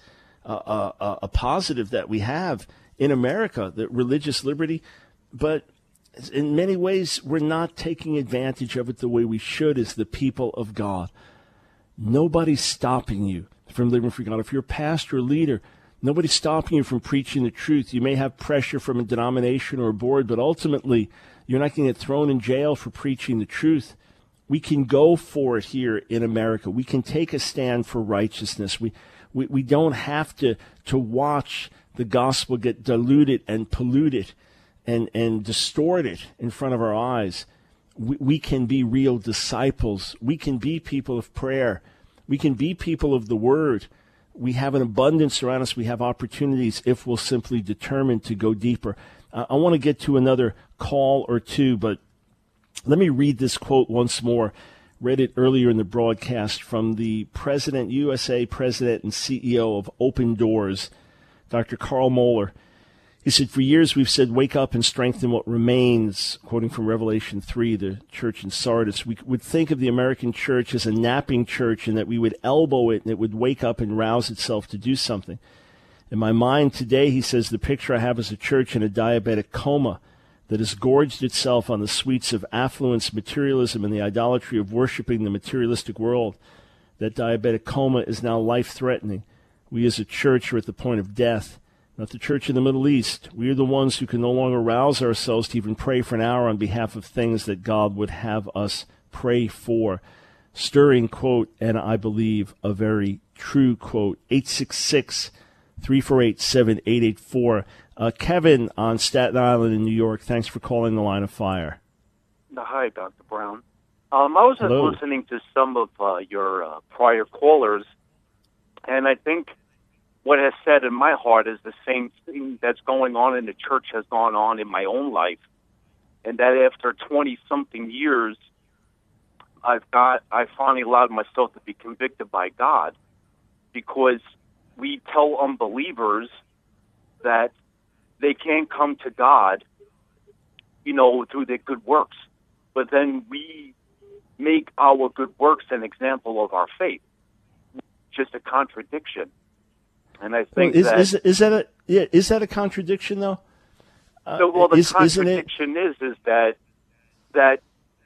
a positive that we have in America, the religious liberty. But in many ways, we're not taking advantage of it the way we should as the people of God. Nobody's stopping you from living for God. If you're a pastor or leader, nobody's stopping you from preaching the truth. You may have pressure from a denomination or a board, but ultimately, you're not going to get thrown in jail for preaching the truth. We can go for it here in America. We can take a stand for righteousness. We don't have to watch the gospel get diluted and polluted and distorted in front of our eyes. We can be real disciples. We can be people of prayer. We can be people of the word. We have an abundance around us. We have opportunities if we'll simply determine to go deeper. I want to get to another call or two, but let me read this quote once more. Read it earlier in the broadcast from the USA president and CEO of Open Doors, Dr. Carl Moeller. He said, for years we've said, wake up and strengthen what remains, quoting from Revelation 3, the church in Sardis. We would think of the American church as a napping church and that we would elbow it and it would wake up and rouse itself to do something. In my mind today, he says, the picture I have is a church in a diabetic coma that has gorged itself on the sweets of affluence, materialism, and the idolatry of worshiping the materialistic world. That diabetic coma is now life-threatening. We as a church are at the point of death. not the church in the Middle East. We are the ones who can no longer rouse ourselves to even pray for an hour on behalf of things that God would have us pray for. Stirring quote, and I believe a very true quote. 866-348-7884. Kevin on Staten Island in New York, thanks for calling the Line of Fire. Hi, Dr. Brown. I was listening to some of your prior callers, and I think what has said in my heart is the same thing that's going on in the church has gone on in my own life, and that after 20-something years, I finally allowed myself to be convicted by God, because we tell unbelievers that they can't come to God, through their good works. But then we make our good works an example of our faith. Just a contradiction. And I think is that a contradiction though? The contradiction is that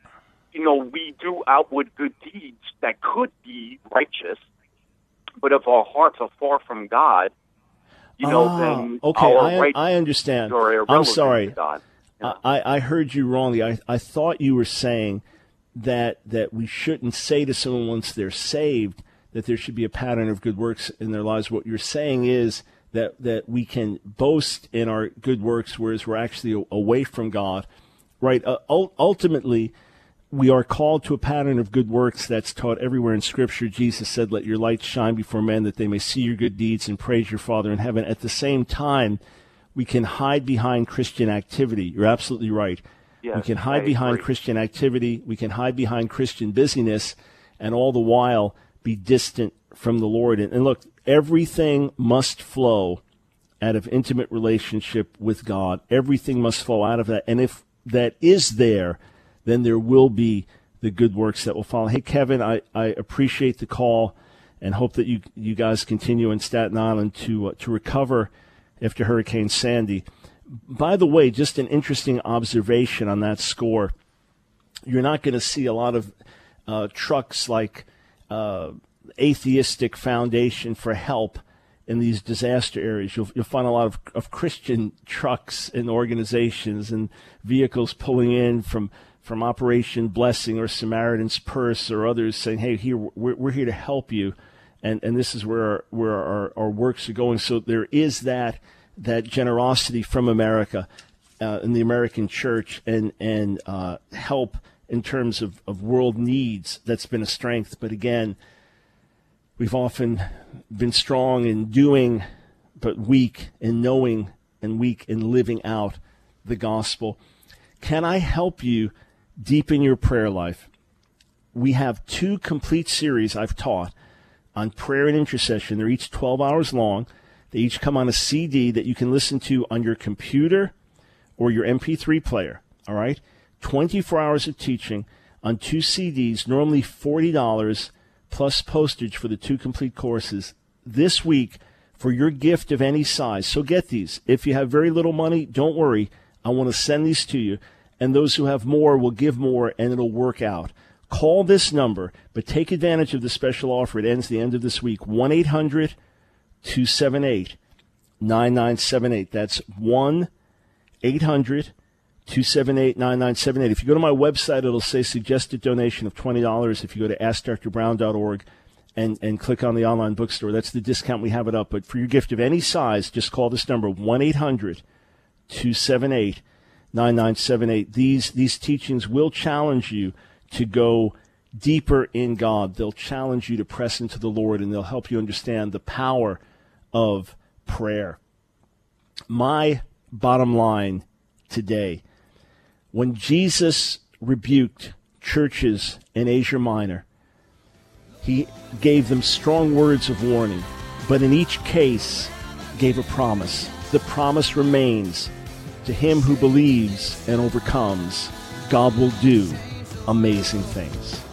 we do outward good deeds that could be righteous, but if our hearts are far from God, then okay, I understand. I'm sorry. To God. I heard you wrongly. I thought you were saying that we shouldn't say to someone once they're saved that there should be a pattern of good works in their lives. What you're saying is that we can boast in our good works, whereas we're actually away from God. Right? Ultimately, we are called to a pattern of good works that's taught everywhere in Scripture. Jesus said, "Let your light shine before men, that they may see your good deeds and praise your Father in heaven." At the same time, we can hide behind Christian activity. You're absolutely right. Yes, we can hide behind Christian activity. We can hide behind Christian busyness, and all the while be distant from the Lord. And look, everything must flow out of intimate relationship with God. Everything must flow out of that. And if that is there, then there will be the good works that will follow. Hey, Kevin, I appreciate the call and hope that you guys continue in Staten Island to recover after Hurricane Sandy. By the way, just an interesting observation on that score. You're not going to see a lot of trucks like Atheistic Foundation for Help in these disaster areas. You'll find a lot of Christian trucks and organizations and vehicles pulling in from Operation Blessing or Samaritan's Purse or others saying, "Hey, here we're here to help you," and this is where our works are going. So there is that generosity from America in the American church and help in terms of world needs. That's been a strength. But again, we've often been strong in doing, but weak in knowing and weak in living out the gospel. Can I help you deepen your prayer life? We have 2 complete series I've taught on prayer and intercession. They're each 12 hours long. They each come on a CD that you can listen to on your computer or your MP3 player. All right? 24 hours of teaching on 2 CDs, normally $40 plus postage for the 2 complete courses. This week, for your gift of any size. So get these. If you have very little money, don't worry. I want to send these to you. And those who have more will give more, and it'll work out. Call this number, but take advantage of the special offer. It ends the end of this week. 1-800-278-9978. That's 1-800-278-9978. If you go to my website, it'll say suggested donation of $20. If you go to AskDrBrown.org and click on the online bookstore, that's the discount we have it up. But for your gift of any size, just call this number, 1-800-278-9978. These teachings will challenge you to go deeper in God. They'll challenge you to press into the Lord, and they'll help you understand the power of prayer. My bottom line today, when Jesus rebuked churches in Asia Minor, he gave them strong words of warning, but in each case gave a promise. The promise remains: to him who believes and overcomes, God will do amazing things.